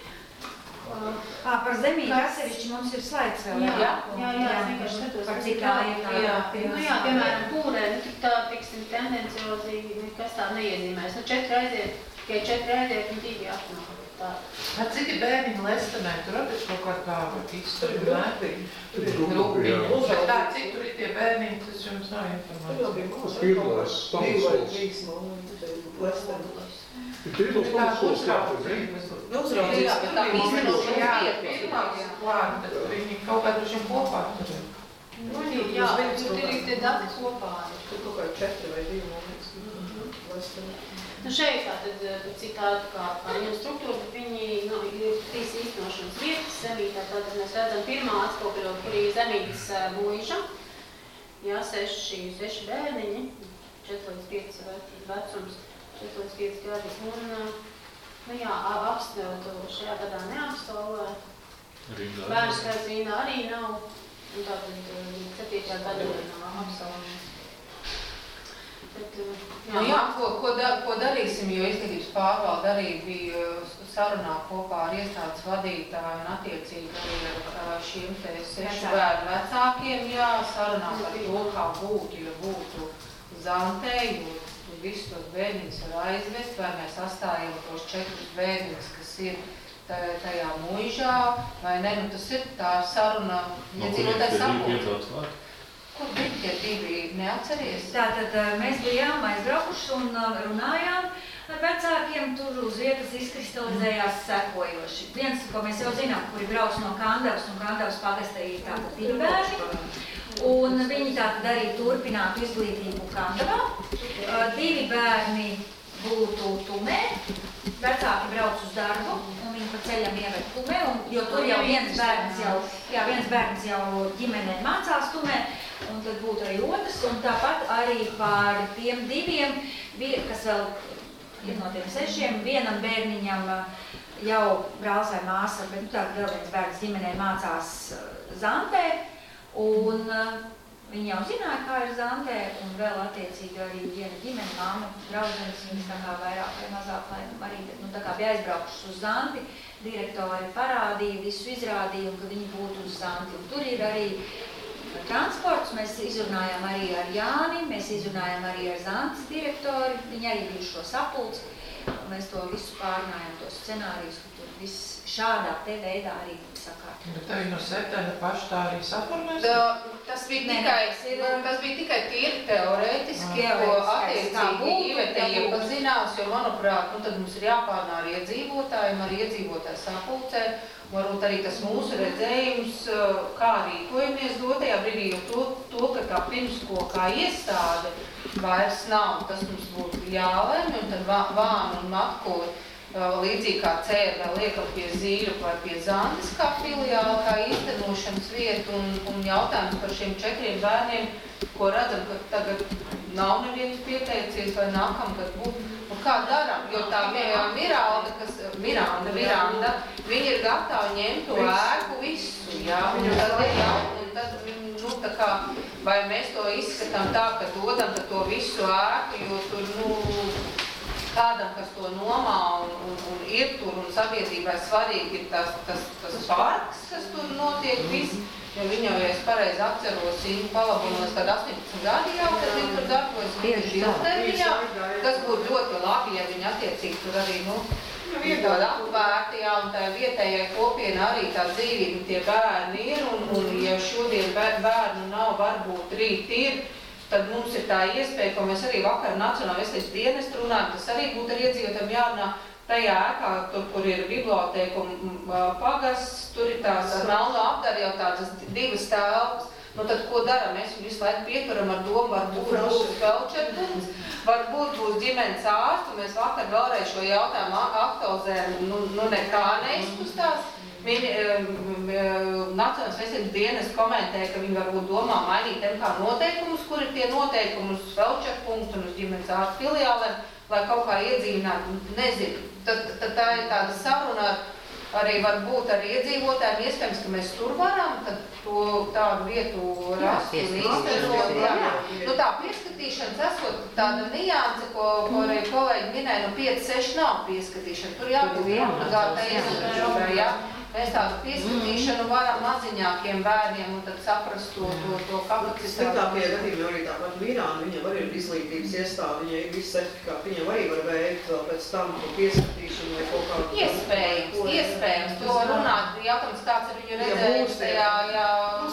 Speaker 14: Ā, par Zemīti atsevišķi mums ir slaids vēl.
Speaker 15: Jā, jā, jā, jā, es vienkārši skatos.
Speaker 14: Par cik tā ir tā.
Speaker 15: Jā, nu jā, piemēram, pūrē, nu tik tā, tiksim, tendenciozi, nekas tā neiezīmēs. Nu, četri aiziet, tikai četri aiziet, un divi atnāk. Tā.
Speaker 1: Bet cik ir bērniņi Lestenē? Tur arī kaut kā tā izsturi, ne? Tur ir grupiņi. Bet tā, cik tur ir tie bērniņi, tas jums nav informācija.
Speaker 16: Pirmās pamatsskolas. Pirmās pamatsskolas kāpēc?
Speaker 1: Jā, bet tā īstenošanas vieta pirmās klāt, bet viņi kaut kā droši vien kopā tur ir.
Speaker 15: Nu, jā, tur ir tie dati kopā.
Speaker 9: Tur kaut kā četri vai divi moments.
Speaker 15: Nu šeit tātad citādi kā viņam struktūra, bet viņi, nu, ir trīs īstenošanas vietas Zemītē. Tātad mēs redzam pirmā atspoguļot, kur ir Zemītes muiža. Jā, seši, seši bērniņi, četri līdz pieci vecums, četri līdz pieci gadi. Un, nu jā, apstāvot šajā gadā neapstāvē. Bērnu skaits Rīnā arī nav. Un tātad septītajā gadā nav apstāvē. Bet, jā,
Speaker 7: nu jā, ko, ko, da, ko darīsim, jo izglītības pārvalde arī bija sarunā kopā ar iestādes vadītāju un attiecīgi arī ar šiem te sešu bērnu vecākiem, jā, sarunā par to, kā būtu, ja būtu Zantē, jo visus tos bērniņus var aizvest, vai mēs atstājam tos četrus bērniņus, kas ir tajā muižā, vai ne, nu tas ir tā saruna, iedzīvotāji sapot. Kur bija tie divi, neatceries?
Speaker 14: Tātad mēs bijām aizbraukuši un runājām ar vecākiem, tur uz vietas izkristalizējās sekojoši. Viens, ko mēs jau zinām, kuri brauc no Kandavas un Kandavas pagastē ir tātad divi bērni. Un viņi tātad arī turpinātu izglītību Kandavā. Divi bērni būtu Tumē. Vecāki brauc uz darbu, un viņi pa ceļam ieved Tumē, un, jo tur jau viens bērns jau, jā, viens bērns jau ģimenē mācās Tumē, un tad būtu arī otrs, un tāpat arī par tiem diviem, kas vēl ir no tiem sešiem, vienam bērniņam jau brālis vai māsa, bet nu, tā vēl viens bērns ģimenē mācās Zantē, un viņi jau zināja, kā ir Zantē, un vēl attiecīgi arī viena ģimene, māma, draudzenes, viņas tā kā vairāk vai mazāk, lai arī nu, tā kā bija aizbraukušas uz Zanti, direktori parādīja, visu izrādīja, un ka viņi būtu uz Zanti. Un tur ir arī transports, mēs izrunājām arī ar Jāni, mēs izrunājām arī ar Zantes direktori, viņi arī bija šo sapulci, un mēs to visu pārnājām, tos scenārijus, ka tur viss šādā te veidā arī sakārt.
Speaker 1: Bet tev no septembra paši tā arī saformēs?
Speaker 7: Tas bija tikai, tas bija tikai tīri teorētiski, ko attiecīgi Ivete iepazinās, jo, manuprāt, nu tad mums ir jāpārnā ar iedzīvotājiem, ar iedzīvotāju sapulcē, varbūt arī tas mūsu redzējums, kā rīkojamies dotajā brīdī, jo to, to ka tā pirmskokā iestāde vairs nav, tas mums būtu jālemj, un tad Vāna un Matkuli, līdzīgi kā Cēra vēl liekam pie Zīļu vai pie Zantes kā filiāla, kā īstenošanas vietu un, un jautājums par šiem četriem bērniem, ko redzam, ka tagad nav neviens pieteicies vai nākam, kad būtu. Un kā daram, jo tā Miranda, kas, Miranda, Miranda, viņi ir gatavi ņemt to ēku visu, jā, un tad ir jā, un tad, nu, tā kā, vai mēs to izskatām tā, ka dodam to visu ēku, jo tur, nu, kādam, kas to nomā un, un, un ir tur, un sabiedrībai svarīgi ir tas, tas, tas parks, kas tur notiek viss, jo viņa jau, ja es pareizi atceros, viņa palabonos tad astoņpadsmit gadi jau, kad viņa tur darbojas, viņa ir ilgtermiņā, kas būtu ļoti labi, ja viņa attiecīgi tur arī, nu, tāda apvērti, jā, un tā vietējai kopiena arī tā dzīvība, tie bērni ir, un, un ja šodien bērnu nav, varbūt rīt ir, tad mums ir tā iespēja, ko mēs arī vakar Nacionālajā veselības dienestu runājam, tas arī būtu ar iedzīvotājiem jārunā tajā ēkā, tur, kur ir bibliotēka un pagasts, tur ir tās melno apdara jau tādas divas telpas. Nu tad ko dara? Mēs visu laiku pieturam ar domu, varbūt būs felčerpunkts, varbūt būs ģimenes ārsts, un mēs vakar vēlreiz šo jautājumu aktualizējam, nu, nu nekā neizkustās. Viņi, Nacionālās veselības dienas komentēja, ka viņi varbūt domā mainīt M K noteikumus, kur ir tie noteikumi uz felčerpunktu un uz ģimenes ārstu filiālēm, lai kaut kā iedzīvinātu, nezinu. Tad, tad tā ir tāda saruna arī varbūt ar iedzīvotājiem, iespējams, ka mēs tur varam, tad to tādu vietu rast un īstenot. Nu tā pieskatīšanas esot tāda nianse, ko, ko arī kolēģi minēja, no pieci seši nav pieskatīšana, tur jābūt obligātai izmantošanai, jā. Mēs tādu pieskatīšanu varam maziņākiem bērniem un tad saprast to, to, to kapacitāti.
Speaker 9: Sliktākie gadījumi arī tāpat Mirāna, viņam arī ir izglītības iestāde, viņai ir viss certifikāti, viņam arī var veikt vēl pēc tam to pieskatīšanu vai kaut kādu...
Speaker 7: Iespējams, iespējams, to runāt, jautājums kāds ir viņu redzējums tajā, jā,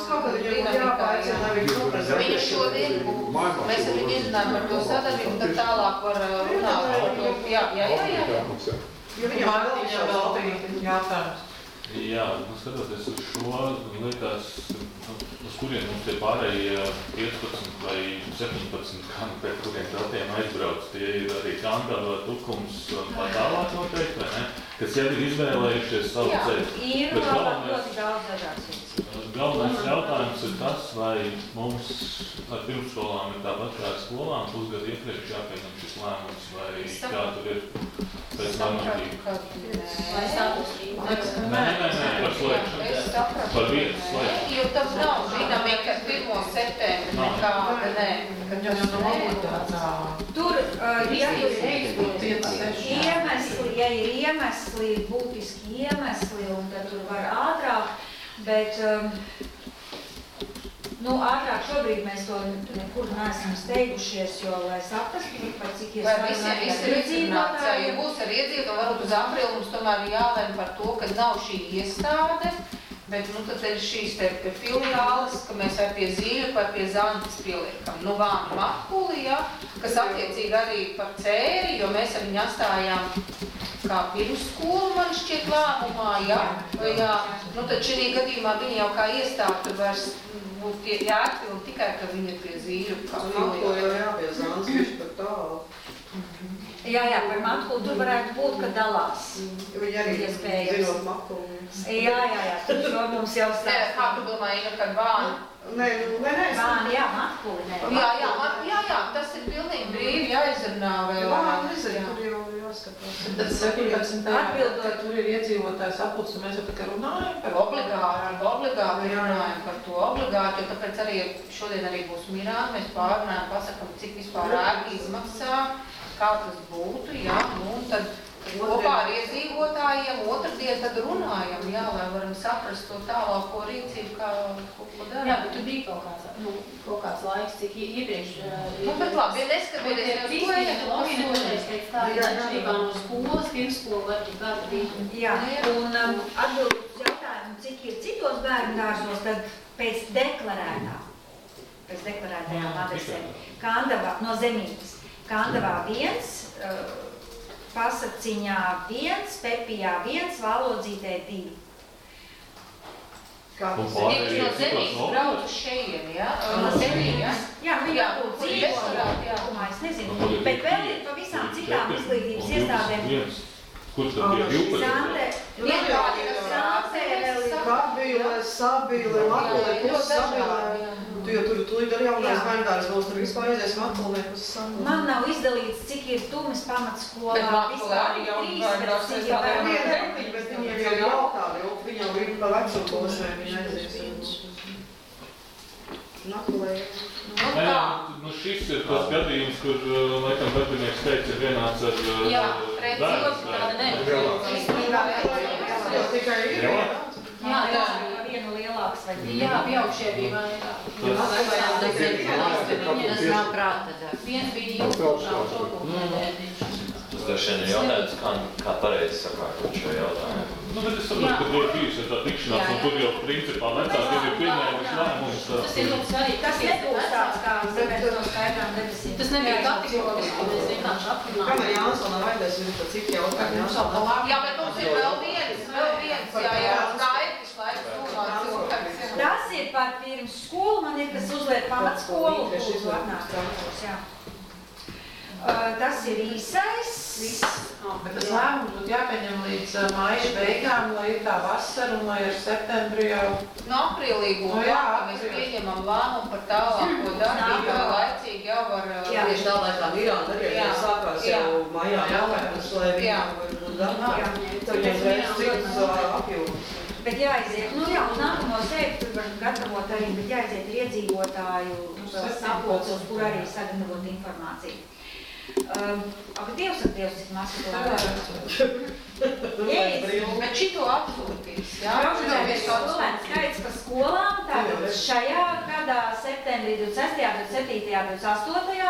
Speaker 7: dinamikā. Viņa šodien būs, mēs ar viņu izrunājam par to sadarbību, tad tālāk var runāt par to, jā, jā, jā, jā.
Speaker 1: Jo viņam vēl bija jautājums.
Speaker 10: Jā, nu, skatoties uz šo, liekas, uz kuriem mums tie pārējie piecpadsmit vai septiņpadsmit, kā nu pēc kuriem datiem aizbrauc, tie ir arī Kandava, Tukums un tā tālāk noteikti, vai ne? Kas jau ir izvēlējušies savu ceļu.
Speaker 14: Jā, ir ļoti daudz dažādas.
Speaker 10: Galvenais jautājums ir tas, vai mums ar pirmsskolām ir tāpat kā ar skolām pusgadu iepriekš jāpieņem šis lēmums, vai kā tur ir pēc normatīva. Nē, nē, nē, par slēgšanu. Par vietas slēgšanu.
Speaker 7: Jo tas nav zinām, ka pirmo septembri nekāda, nē.
Speaker 14: Tur, ja ir iemesli, ja ir iemesli, būtiski iemesli, un tad tur var ātrāk, bet, nu, ātrāk šobrīd mēs to nekur neesam steigušies, jo, lai saprastu, par cik ir
Speaker 7: svarīgi ar iedzīvotājiem. Ja būs ar iedzīvotājiem, varbūt uz aprīli mums tomēr jālem par to, ka nav šī iestāde, bet, nu, tad ir šīs te filiāles, ka mēs vai pie Zīļa vai pie Zantes pieliekam. Nu, Vāna Matkuli, jā, kas attiecīgi arī par Cēri, jo mēs ar viņu atstājām kā pirmsskolu, man šķiet lēmumā, jā, vai jā. Nu, tad šī gadījumā viņa jau kā iestāde tur vairs būtu jāatpilna tikai, ka viņa ir pie Zīļa kā filiāle.
Speaker 9: Matkuli jau jāpie Zantes, viņš par tālu.
Speaker 14: Jā, jā, par matkulu tur varētu būt, ka dalās.
Speaker 9: Viņi arī zinot matkulu.
Speaker 14: Jā, jā, jā, tur šo mums jau
Speaker 7: Nē,
Speaker 14: stāst.
Speaker 7: kā tu domāji, Ina, kad bāni?
Speaker 9: Nē, nu, nē, nē.
Speaker 14: Bāni, jā, matkuli, nē.
Speaker 7: Jā, jā, man, jā, jā, tas ir pilnīgi brīvi jāizrunā vēl.
Speaker 9: Jā, nezinu, tur jau jāskatās.
Speaker 1: Tad septiņpadsmitajā Atbildot, tur ir iedzīvotājs apulce, mēs jau tikai runājam par
Speaker 7: Obligāti, obligāti runājam par to obligāti, jo tāpēc arī šodien arī būs mirā, mēs pārunājam, pasakam, cik vispār ēka izmaksā, kā tas būtu, jā, nu, un tad kopā ar iedzīvotājiem otrdien tad runājam, jā, lai varam saprast to tālāko rīcību, kā ko darām.
Speaker 15: Jā, bet tur bija kaut kāds, nu, kaut kāds laiks, cik iepriekš...
Speaker 7: Nu, bet labi, ja neskatoties uz to, ja
Speaker 15: tu Logina toreiz teica tā, ir atšķirībā no skolas, pirmskola var būt kāda rīta.
Speaker 14: Jā, un um, atbildot uz jautājumu, cik ir citos bērnu dārzos, tad pēc deklarētā, pēc deklarētajām adresēm, Kandavā, no Zemītes, Kandavā viens, uh, Pasaciņā viens, Pepijā viens, Valodzītē divi.
Speaker 7: Kā tas ir? Viņš no Zemītes brauc uz šejieni, jā? No Zemītes?
Speaker 14: Jā, viņi jābūt dzīvo, jā, es nezinu. Bet vēl ir pa visām citām izglītības iestādēm.
Speaker 10: Kur tad tie divpadsmit?
Speaker 14: Sante, Sante, vēl ir
Speaker 9: Kabile, Sabile, Makulē, plus Sabile. Tu jau tur tūlīt ar jaunais bērndārs būs, tur vispār aizies Makulē, plus Sabile.
Speaker 14: Man nav izdalīts, cik ir Tumes pamatskolā.
Speaker 7: Bet Makulē arī jaunu bērndārs
Speaker 14: trīs, bet
Speaker 9: Viņi, bet viņiem jau ir jautādi, jo viņam ir pa vecumu posmē, viņi aizies. Makulē.
Speaker 10: Nē, nu šis ir tas gadījums, kur, laikam, darbinieks teica, ir vienāds ar
Speaker 7: Jā,
Speaker 10: bērnu.
Speaker 9: Jā, tikai ir vienāds.
Speaker 14: Jā, jā, vienu lielāks vai divi.
Speaker 15: Jā, pieaugšie bija vairāk.
Speaker 2: Tas nav prāta darbs.
Speaker 15: Viens bija ilgstošāk, šobrīd nedēļdiņš.
Speaker 8: Tas droši vien ir jautājums, kā, kā pareizi sakārtot šo jautājumu.
Speaker 10: Nu, bet es saprotu, ka ir bijusi tā tikšanās, un tur jau principā vecāki ir pieņēmuši lēmumus.
Speaker 15: Tas ir ļoti svarīgi.
Speaker 14: Tas nebūs tāds kā zemēs no skaidrām debesīm.
Speaker 15: Tas nebija kategoriski, mēs vienkārši aprunājam.
Speaker 9: Kamēr Jānsona vairdēs ir pa cik jautājumi.
Speaker 7: Jā, bet mums ir vēl viens, vēl viens, jā, jā, skaidrs, laiks domāt cilvēks.
Speaker 14: Tas ir par pirms skolu, man ir, kas uzliek pamatskolu, lūdzu atnākt. Jā. Uh, tas ir īsais.
Speaker 1: Bet tas lēmums būtu jāpieņem līdz uh, māja beigām, lai ir tā vasara un lai ir septembri jau.
Speaker 7: No aprīlī būtu, jā, mēs pieņemam lēmumu par tālāko darbību, lai laicīgi jau var...
Speaker 9: Tieši tā, lai tā Irāna tagad jau sākās jau mājā jautājums, lai viņam var būt darbā. Tad mēs veids citus apjūmus.
Speaker 14: Bet jāiziet, nu jā, uz nākamo sēdi tur var gatavot arī, bet jāiziet ir iedzīvotāju sapulces, kur arī sagatavot informāciju. Um, Ak, Dievs ar Dievs, cik masa to vajag.
Speaker 7: Bet šito apsūtīs, jā?
Speaker 14: Braucamais skolēns skaits pa skolām, tātad šajā gadā septembrī divdesmit sestajā, divdesmit septītajā, divdesmit astotajā.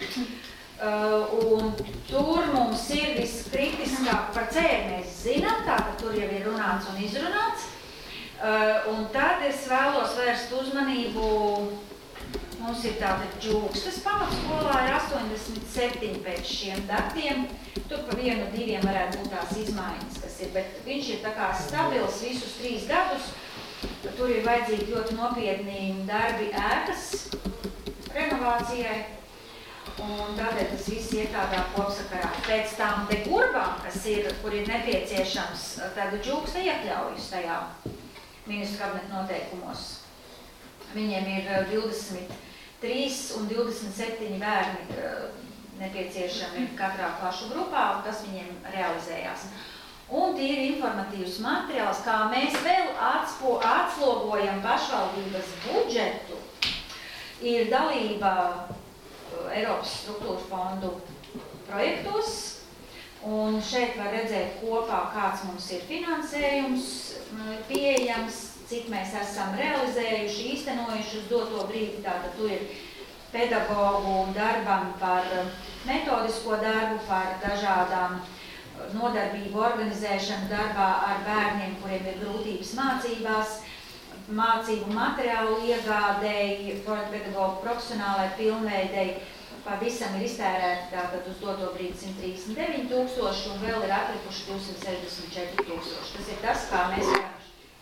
Speaker 14: Uh, un tur mums ir viskritiskāk par cēru, mēs zinām, tātad tur jau ir runāts un izrunāts. Uh, un tad es vēlos vērst uzmanību. Mums ir tātad Džūkstas pamatskolā ir astoņdesmit septiņi pēc šiem datiem. Tur pa vienu, diviem varētu būt tās izmaiņas, kas ir, bet viņš ir tā kā stabils visus trīs gadus. Tur ir vajadzīgi ļoti nopietni darbi ēkas renovācijai. Un tādēļ tas viss ir tādā kopsakarā. Pēc tām te kurbām, kas ir, kur ir nepieciešams, tad Džūksta iekļaujas tajā ministru kabineta noteikumos. Viņiem ir divdesmit trīs un divdesmit septiņi bērni nepieciešami katrā klašu grupā, un tas viņiem realizējās. Un tīri informatīvs materiāls, kā mēs vēl atspo, atslogojam pašvaldības budžetu, ir dalība Eiropas struktūras fondu projektos, un šeit var redzēt kopā, kāds mums ir finansējums pieejams, cik mēs esam realizējuši, īstenojuši uz doto brīdi. Tātad tur ir pedagogu darbam par metodisko darbu, par dažādām nodarbību organizēšanu darbā ar bērniem, kuriem ir grūtības mācībās, mācību materiālu iegādēji, pedagogu profesionālai pilnveidei. Pavisam ir iztērēti tātad uz doto brīdi simt trīsdesmit deviņi tūkstoši un vēl ir atlikuši divsimt sešdesmit četri tūkstoši. Tas ir tas, kā mēs varam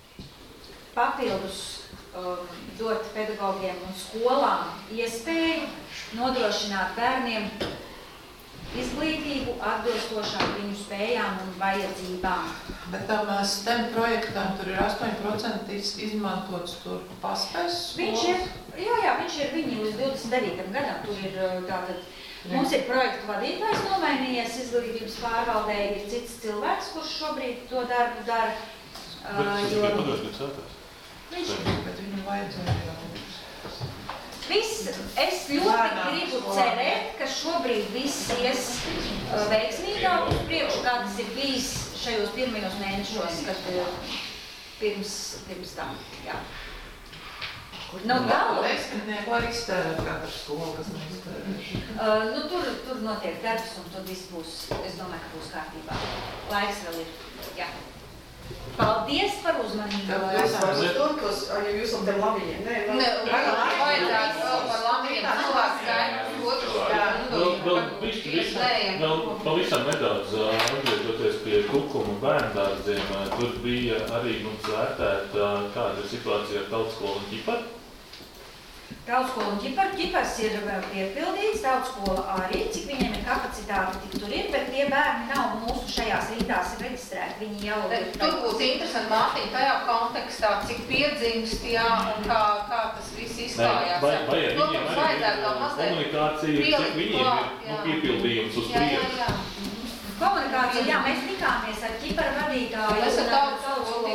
Speaker 14: papildus um, dot pedagogiem un skolām iespēju nodrošināt bērniem izglītību atbilstošām viņu spējām un vajadzībām.
Speaker 1: Bet tam STEM projektam tur ir astoņi procenti izmantots tur paspēs skolas?
Speaker 14: Viņš ir, jā, jā, viņš ir viņi līdz divdesmit devītajam gadam. Tur ir tātad, mums ir projektu vadītājs nomainījies izglītības pārvaldē, ir cits cilvēks, kurš šobrīd to darbu dara.
Speaker 10: Bet tas ir pagājušajā gadā sākās.
Speaker 14: Viņš ir.
Speaker 1: Bet viņu vajadzēja.
Speaker 14: Viss, es ļoti gribu cerēt, ka šobrīd viss ies uh, veiksmīgāk uz priekšu, kā tas ir bijis šajos pirmajos mēnešos, kad uh, pirms, pirms tam, jā. No tālu.
Speaker 1: Desmitnieku var iztērēt katru skolu, kas neiztērējuši.
Speaker 14: Uh, nu, tur, tur notiek darbs, un tad viss būs, es domāju, ka būs kārtībā. Laiks vēl ir, jā. Paldies par uzmanību.
Speaker 9: Es varu stundos, ja jūs un tiem labiņiem. Nē,
Speaker 7: Nē, vajadzētu vēl par labiņiem cilvēku skaidrs, otrs, jā,
Speaker 10: Vēl, vēl, bišķi, visam, vēl pavisam nedaudz atgriežoties pie Kukuma bērndārdziem, tur bija arī mums vērtēt, kāda ir situācija ar tautskolu un ķiparu.
Speaker 14: Tautskola un ķipar. Ķipars ir piepildīts, tautskola arī, cik viņiem ir kapacitāte, tik tur ir, bet tie bērni nav mūsu šajās rindās reģistrēti. Viņi jau ir...
Speaker 7: Tur būtu interesanti, Mārtiņ, tajā kontekstā, cik piedzimst, jā, un kā, kā tas viss izklājās.
Speaker 10: Vai, vai ar viņiem arī ir komunikācija, cik viņiem ir nu, piepildījums uz priekšu?
Speaker 14: Komunikācija, jā, mēs tikāmies ar ķipara vadītāju.
Speaker 7: Mēs ar tautskolu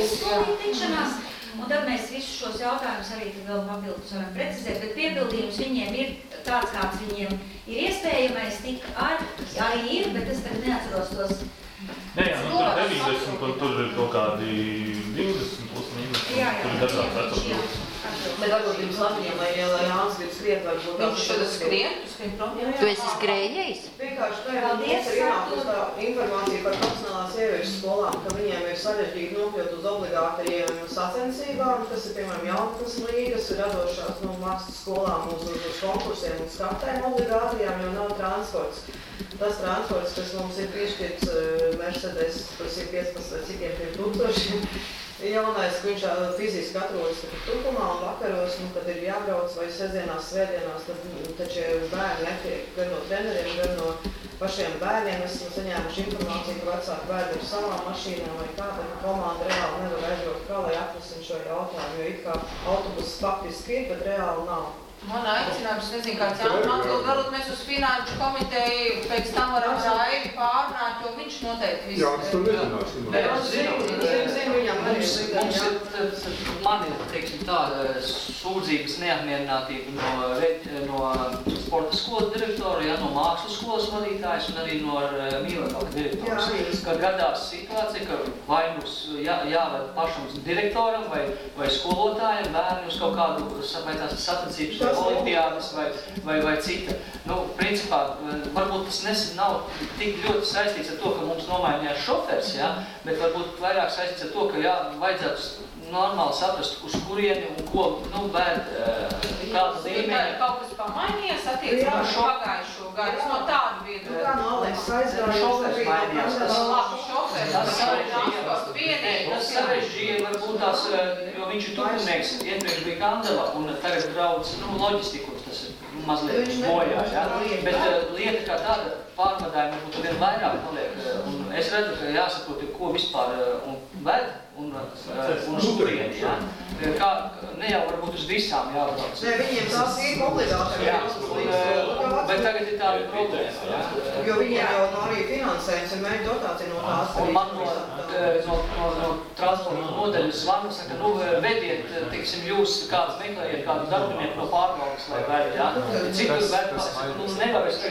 Speaker 14: tikšanās. Un tad mēs visus šos jautājumus arī vēl papildus varam precizēt, bet piepildījums viņiem ir tāds, kāds viņiem ir iespējamais, tik ar, arī ir, bet es tagad neatceros tos.
Speaker 10: Nē, jā, nu tur deviņdesmit, un tur ir kaut kādi divdesmit plus mīnus, tur ir dažāds vecums grupas.
Speaker 9: Bet varbūt jums labiņiem, lai, lai Jānis grib skriet, varbūt...
Speaker 7: Viņš šodien skrien?
Speaker 2: Tu esi skrējējis?
Speaker 9: Vienkārši tā ir, mums ir ienākusi tā informācija par profesionālās sieviešu skolām, ka viņiem ir sarežģīti nokļūt uz obligātajiem sacensībām, kas ir, piemēram, jaunatnes līgas, radošās no mākslas skolām uz, uz, uz konkursiem un skatēm obligātajām, jo nav transports. Tas transports, kas mums ir piešķirts Mercedes, kas ir piecpadsmit cikiem tiem tūkstošiem, jaunais, ka viņš fiziski atrodas Turkumā un vakaros, nu, kad ir jābrauc vai sestdienās, svētdienās, tad taču bērni netiek gan no treneriem, gan no pašiem bērniem. Mēs esam saņēmuši informāciju, ka vecāki bērni ir savām mašīnām vai kā, tad komanda reāli nevar aizbraukt kā, lai atrisina šo jautājumu, jo it kā autobuss faktiski ir, bet reāli nav.
Speaker 7: Man aicinājums, nezinu, kāds Jānis Mantos, varbūt mēs uz finanšu komiteju pēc tam varam Raivi pārunāt, jo viņš noteikti visu...
Speaker 16: Jā, tas tur nezinās.
Speaker 13: Nē, es zinu, zinu, viņam arī mums ir, man ir, teiksim tā, sūdzības neapmierinātība no, no sporta skolas direktora, ja, no mākslas skolas vadītājs un arī no Mīlētāka direktors. Kad gadās situācija, ka vai mums jā, jāved pašam direktoram vai, vai skolotājiem bērni uz kaut kādu, vai tās sacensības, olimpiādas vai, vai, vai cita. Nu, principā, varbūt tas nesen nav tik ļoti saistīts ar to, ka mums nomainījās šofers, ja? Bet varbūt vairāk saistīts ar to, ka jā, vajadzētu normāli saprast, uz kurieni un ko, nu, vērt kādu līmeni.
Speaker 7: Kaut kas pamainījās attiecībā ar pagājušo gadu, es no tādu viedokļu.
Speaker 9: Kā no Aleks aizgāja,
Speaker 13: šofers mainījās.
Speaker 7: Labi, šofers, tas transports vienīgi.
Speaker 13: Tas sarežģīja varbūt tās, jo viņš ir turpinieks, iepriekš bija Kandela un tagad brauc, nu, loģistiku, tas ir mazliet bojā, ja? Bet uh, lieta kā tāda pārvadājuma varbūt vien vairāk paliek. Un es redzu, ka jāsaprot, ko vispār uh, un ved un, uh, un šurieni, ja? Kā, ne jau varbūt uz visām jābrauc.
Speaker 9: Nē, viņiem tās ir obligāti.
Speaker 13: Jā, un, uh, bet tagad ir tāda problēma, ja?
Speaker 9: Jo viņiem jau no arī finansējums ir mēģi dotācija no tās.
Speaker 13: Un man no, no, no, no transporta modeļu zvana saka, nu, vediet, teiksim, jūs kāds meklējiet kādu darbinieku no pārvaldes, lai vēd, ja? Cik tur vēd, nu, nevar es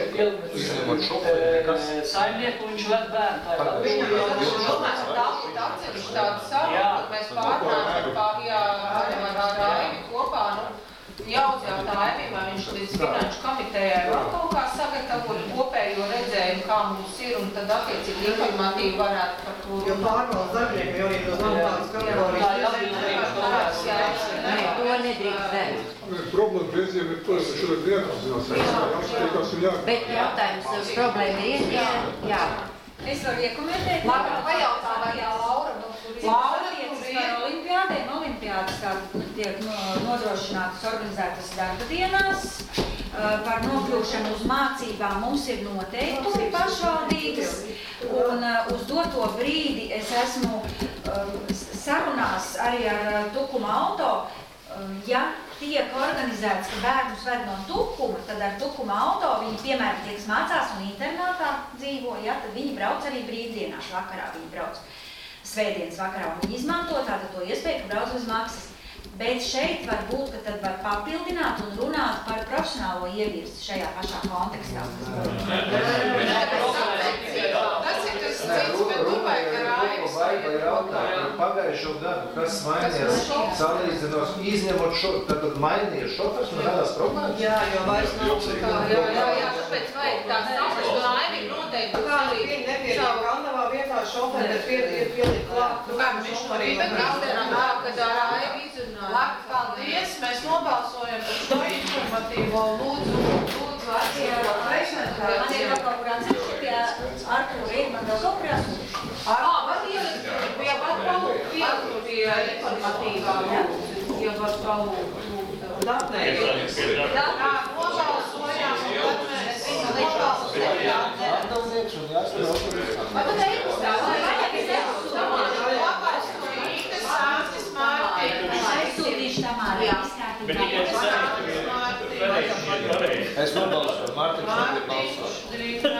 Speaker 13: ielikt saimnieku, viņš vēd bērnu. Tā ir
Speaker 7: Viņam jau domāju, ka tā būtu atsevišķi tāda saruna, kad mēs pārnājam par, jā, ar Raivi kopā, nu, jāuzjautā Aivim, vai viņš līdz finanšu komitejai var kaut kā sagatavot kopējo redzējumu, kā mums ir, un tad attiecīgi informatīvi varētu par to.
Speaker 9: Jo pārvaldes darbinieki jau arī tos manuprātas kategorijas.
Speaker 2: Nē, to nedrīkst darīt.
Speaker 16: Problēma reizēm ir to, ka šodien neapzinās, jāskatās un jāgatavot.
Speaker 2: Bet jautājums, problēma ir, jā, jā.
Speaker 14: Es varu iekomentēt.
Speaker 7: Labi, pajautā, vai jā, Laura, nu, tur ir.
Speaker 14: Laura, tur ir. Par olimpiādēm, olimpiādas tātad tiek nodrošinātas organizētas darba dienās. par nokļūšanu uz mācībām mums ir noteikumi pašvaldības, un uz doto brīdi es esmu sarunās arī ar Tukuma auto, ja tiek organizēts, ka bērnus ved no Tukuma, tad ar Tukuma auto viņi, piemēram, tieks mācās un internātā dzīvo, ja, tad viņi brauc arī brīvdienās vakarā, viņi brauc svētdienas vakarā, un viņi izmanto tātad to iespēju, ka brauc uz maksas. Bet šeit var būt, ka tad var papildināt un runāt par profesionālo ievirzi šajā pašā kontekstā.
Speaker 1: Tas ir tas cits, bet domāju, ka Raivs
Speaker 3: ir pagājušo gadu, kas mainījās salīdzinos, izņemot šo, tad mainījies šofers un radās problēmas?
Speaker 7: Jā, jo vairs nav kā, jā, jā, jā, tāpēc vajag tās naudas, jo Aivi noteikti
Speaker 9: Kā viņi nepieliek Kandavā vietā šoferi, bet pieliek pieliek klāt.
Speaker 1: Nu kā viņš no rīta galvenā tā, kad ar Aivi izrunāja. Labi, paldies, mēs nobalsojam par šo informatīvo lūdzu, lūdzu atzīvo prezentāciju.
Speaker 14: Man ir vēl kaut kur atsevišķi pie Artūra ir, man vēl kaut kur atsevišķi.
Speaker 7: Ā, var ielikt, ja var palūkt, pielikt pie informatīvā lūdzu, ja var palūkt.
Speaker 9: Datnē.
Speaker 1: Jā, nobalsojām, un tad mēs viņu nobalsojām.
Speaker 3: Atdalnieks un jāspēj.
Speaker 1: Vai tad e-pastā, vai vajag izsākt? Labais no Rīgas, Sācis Mārtiņš.
Speaker 14: Aizsūtīšu tam arī izkārtībā.
Speaker 3: Es nobalsoju, Mārtiņš nebija balsot.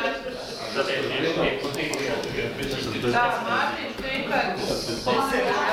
Speaker 1: Tā, Mārtiņš Drīpēks.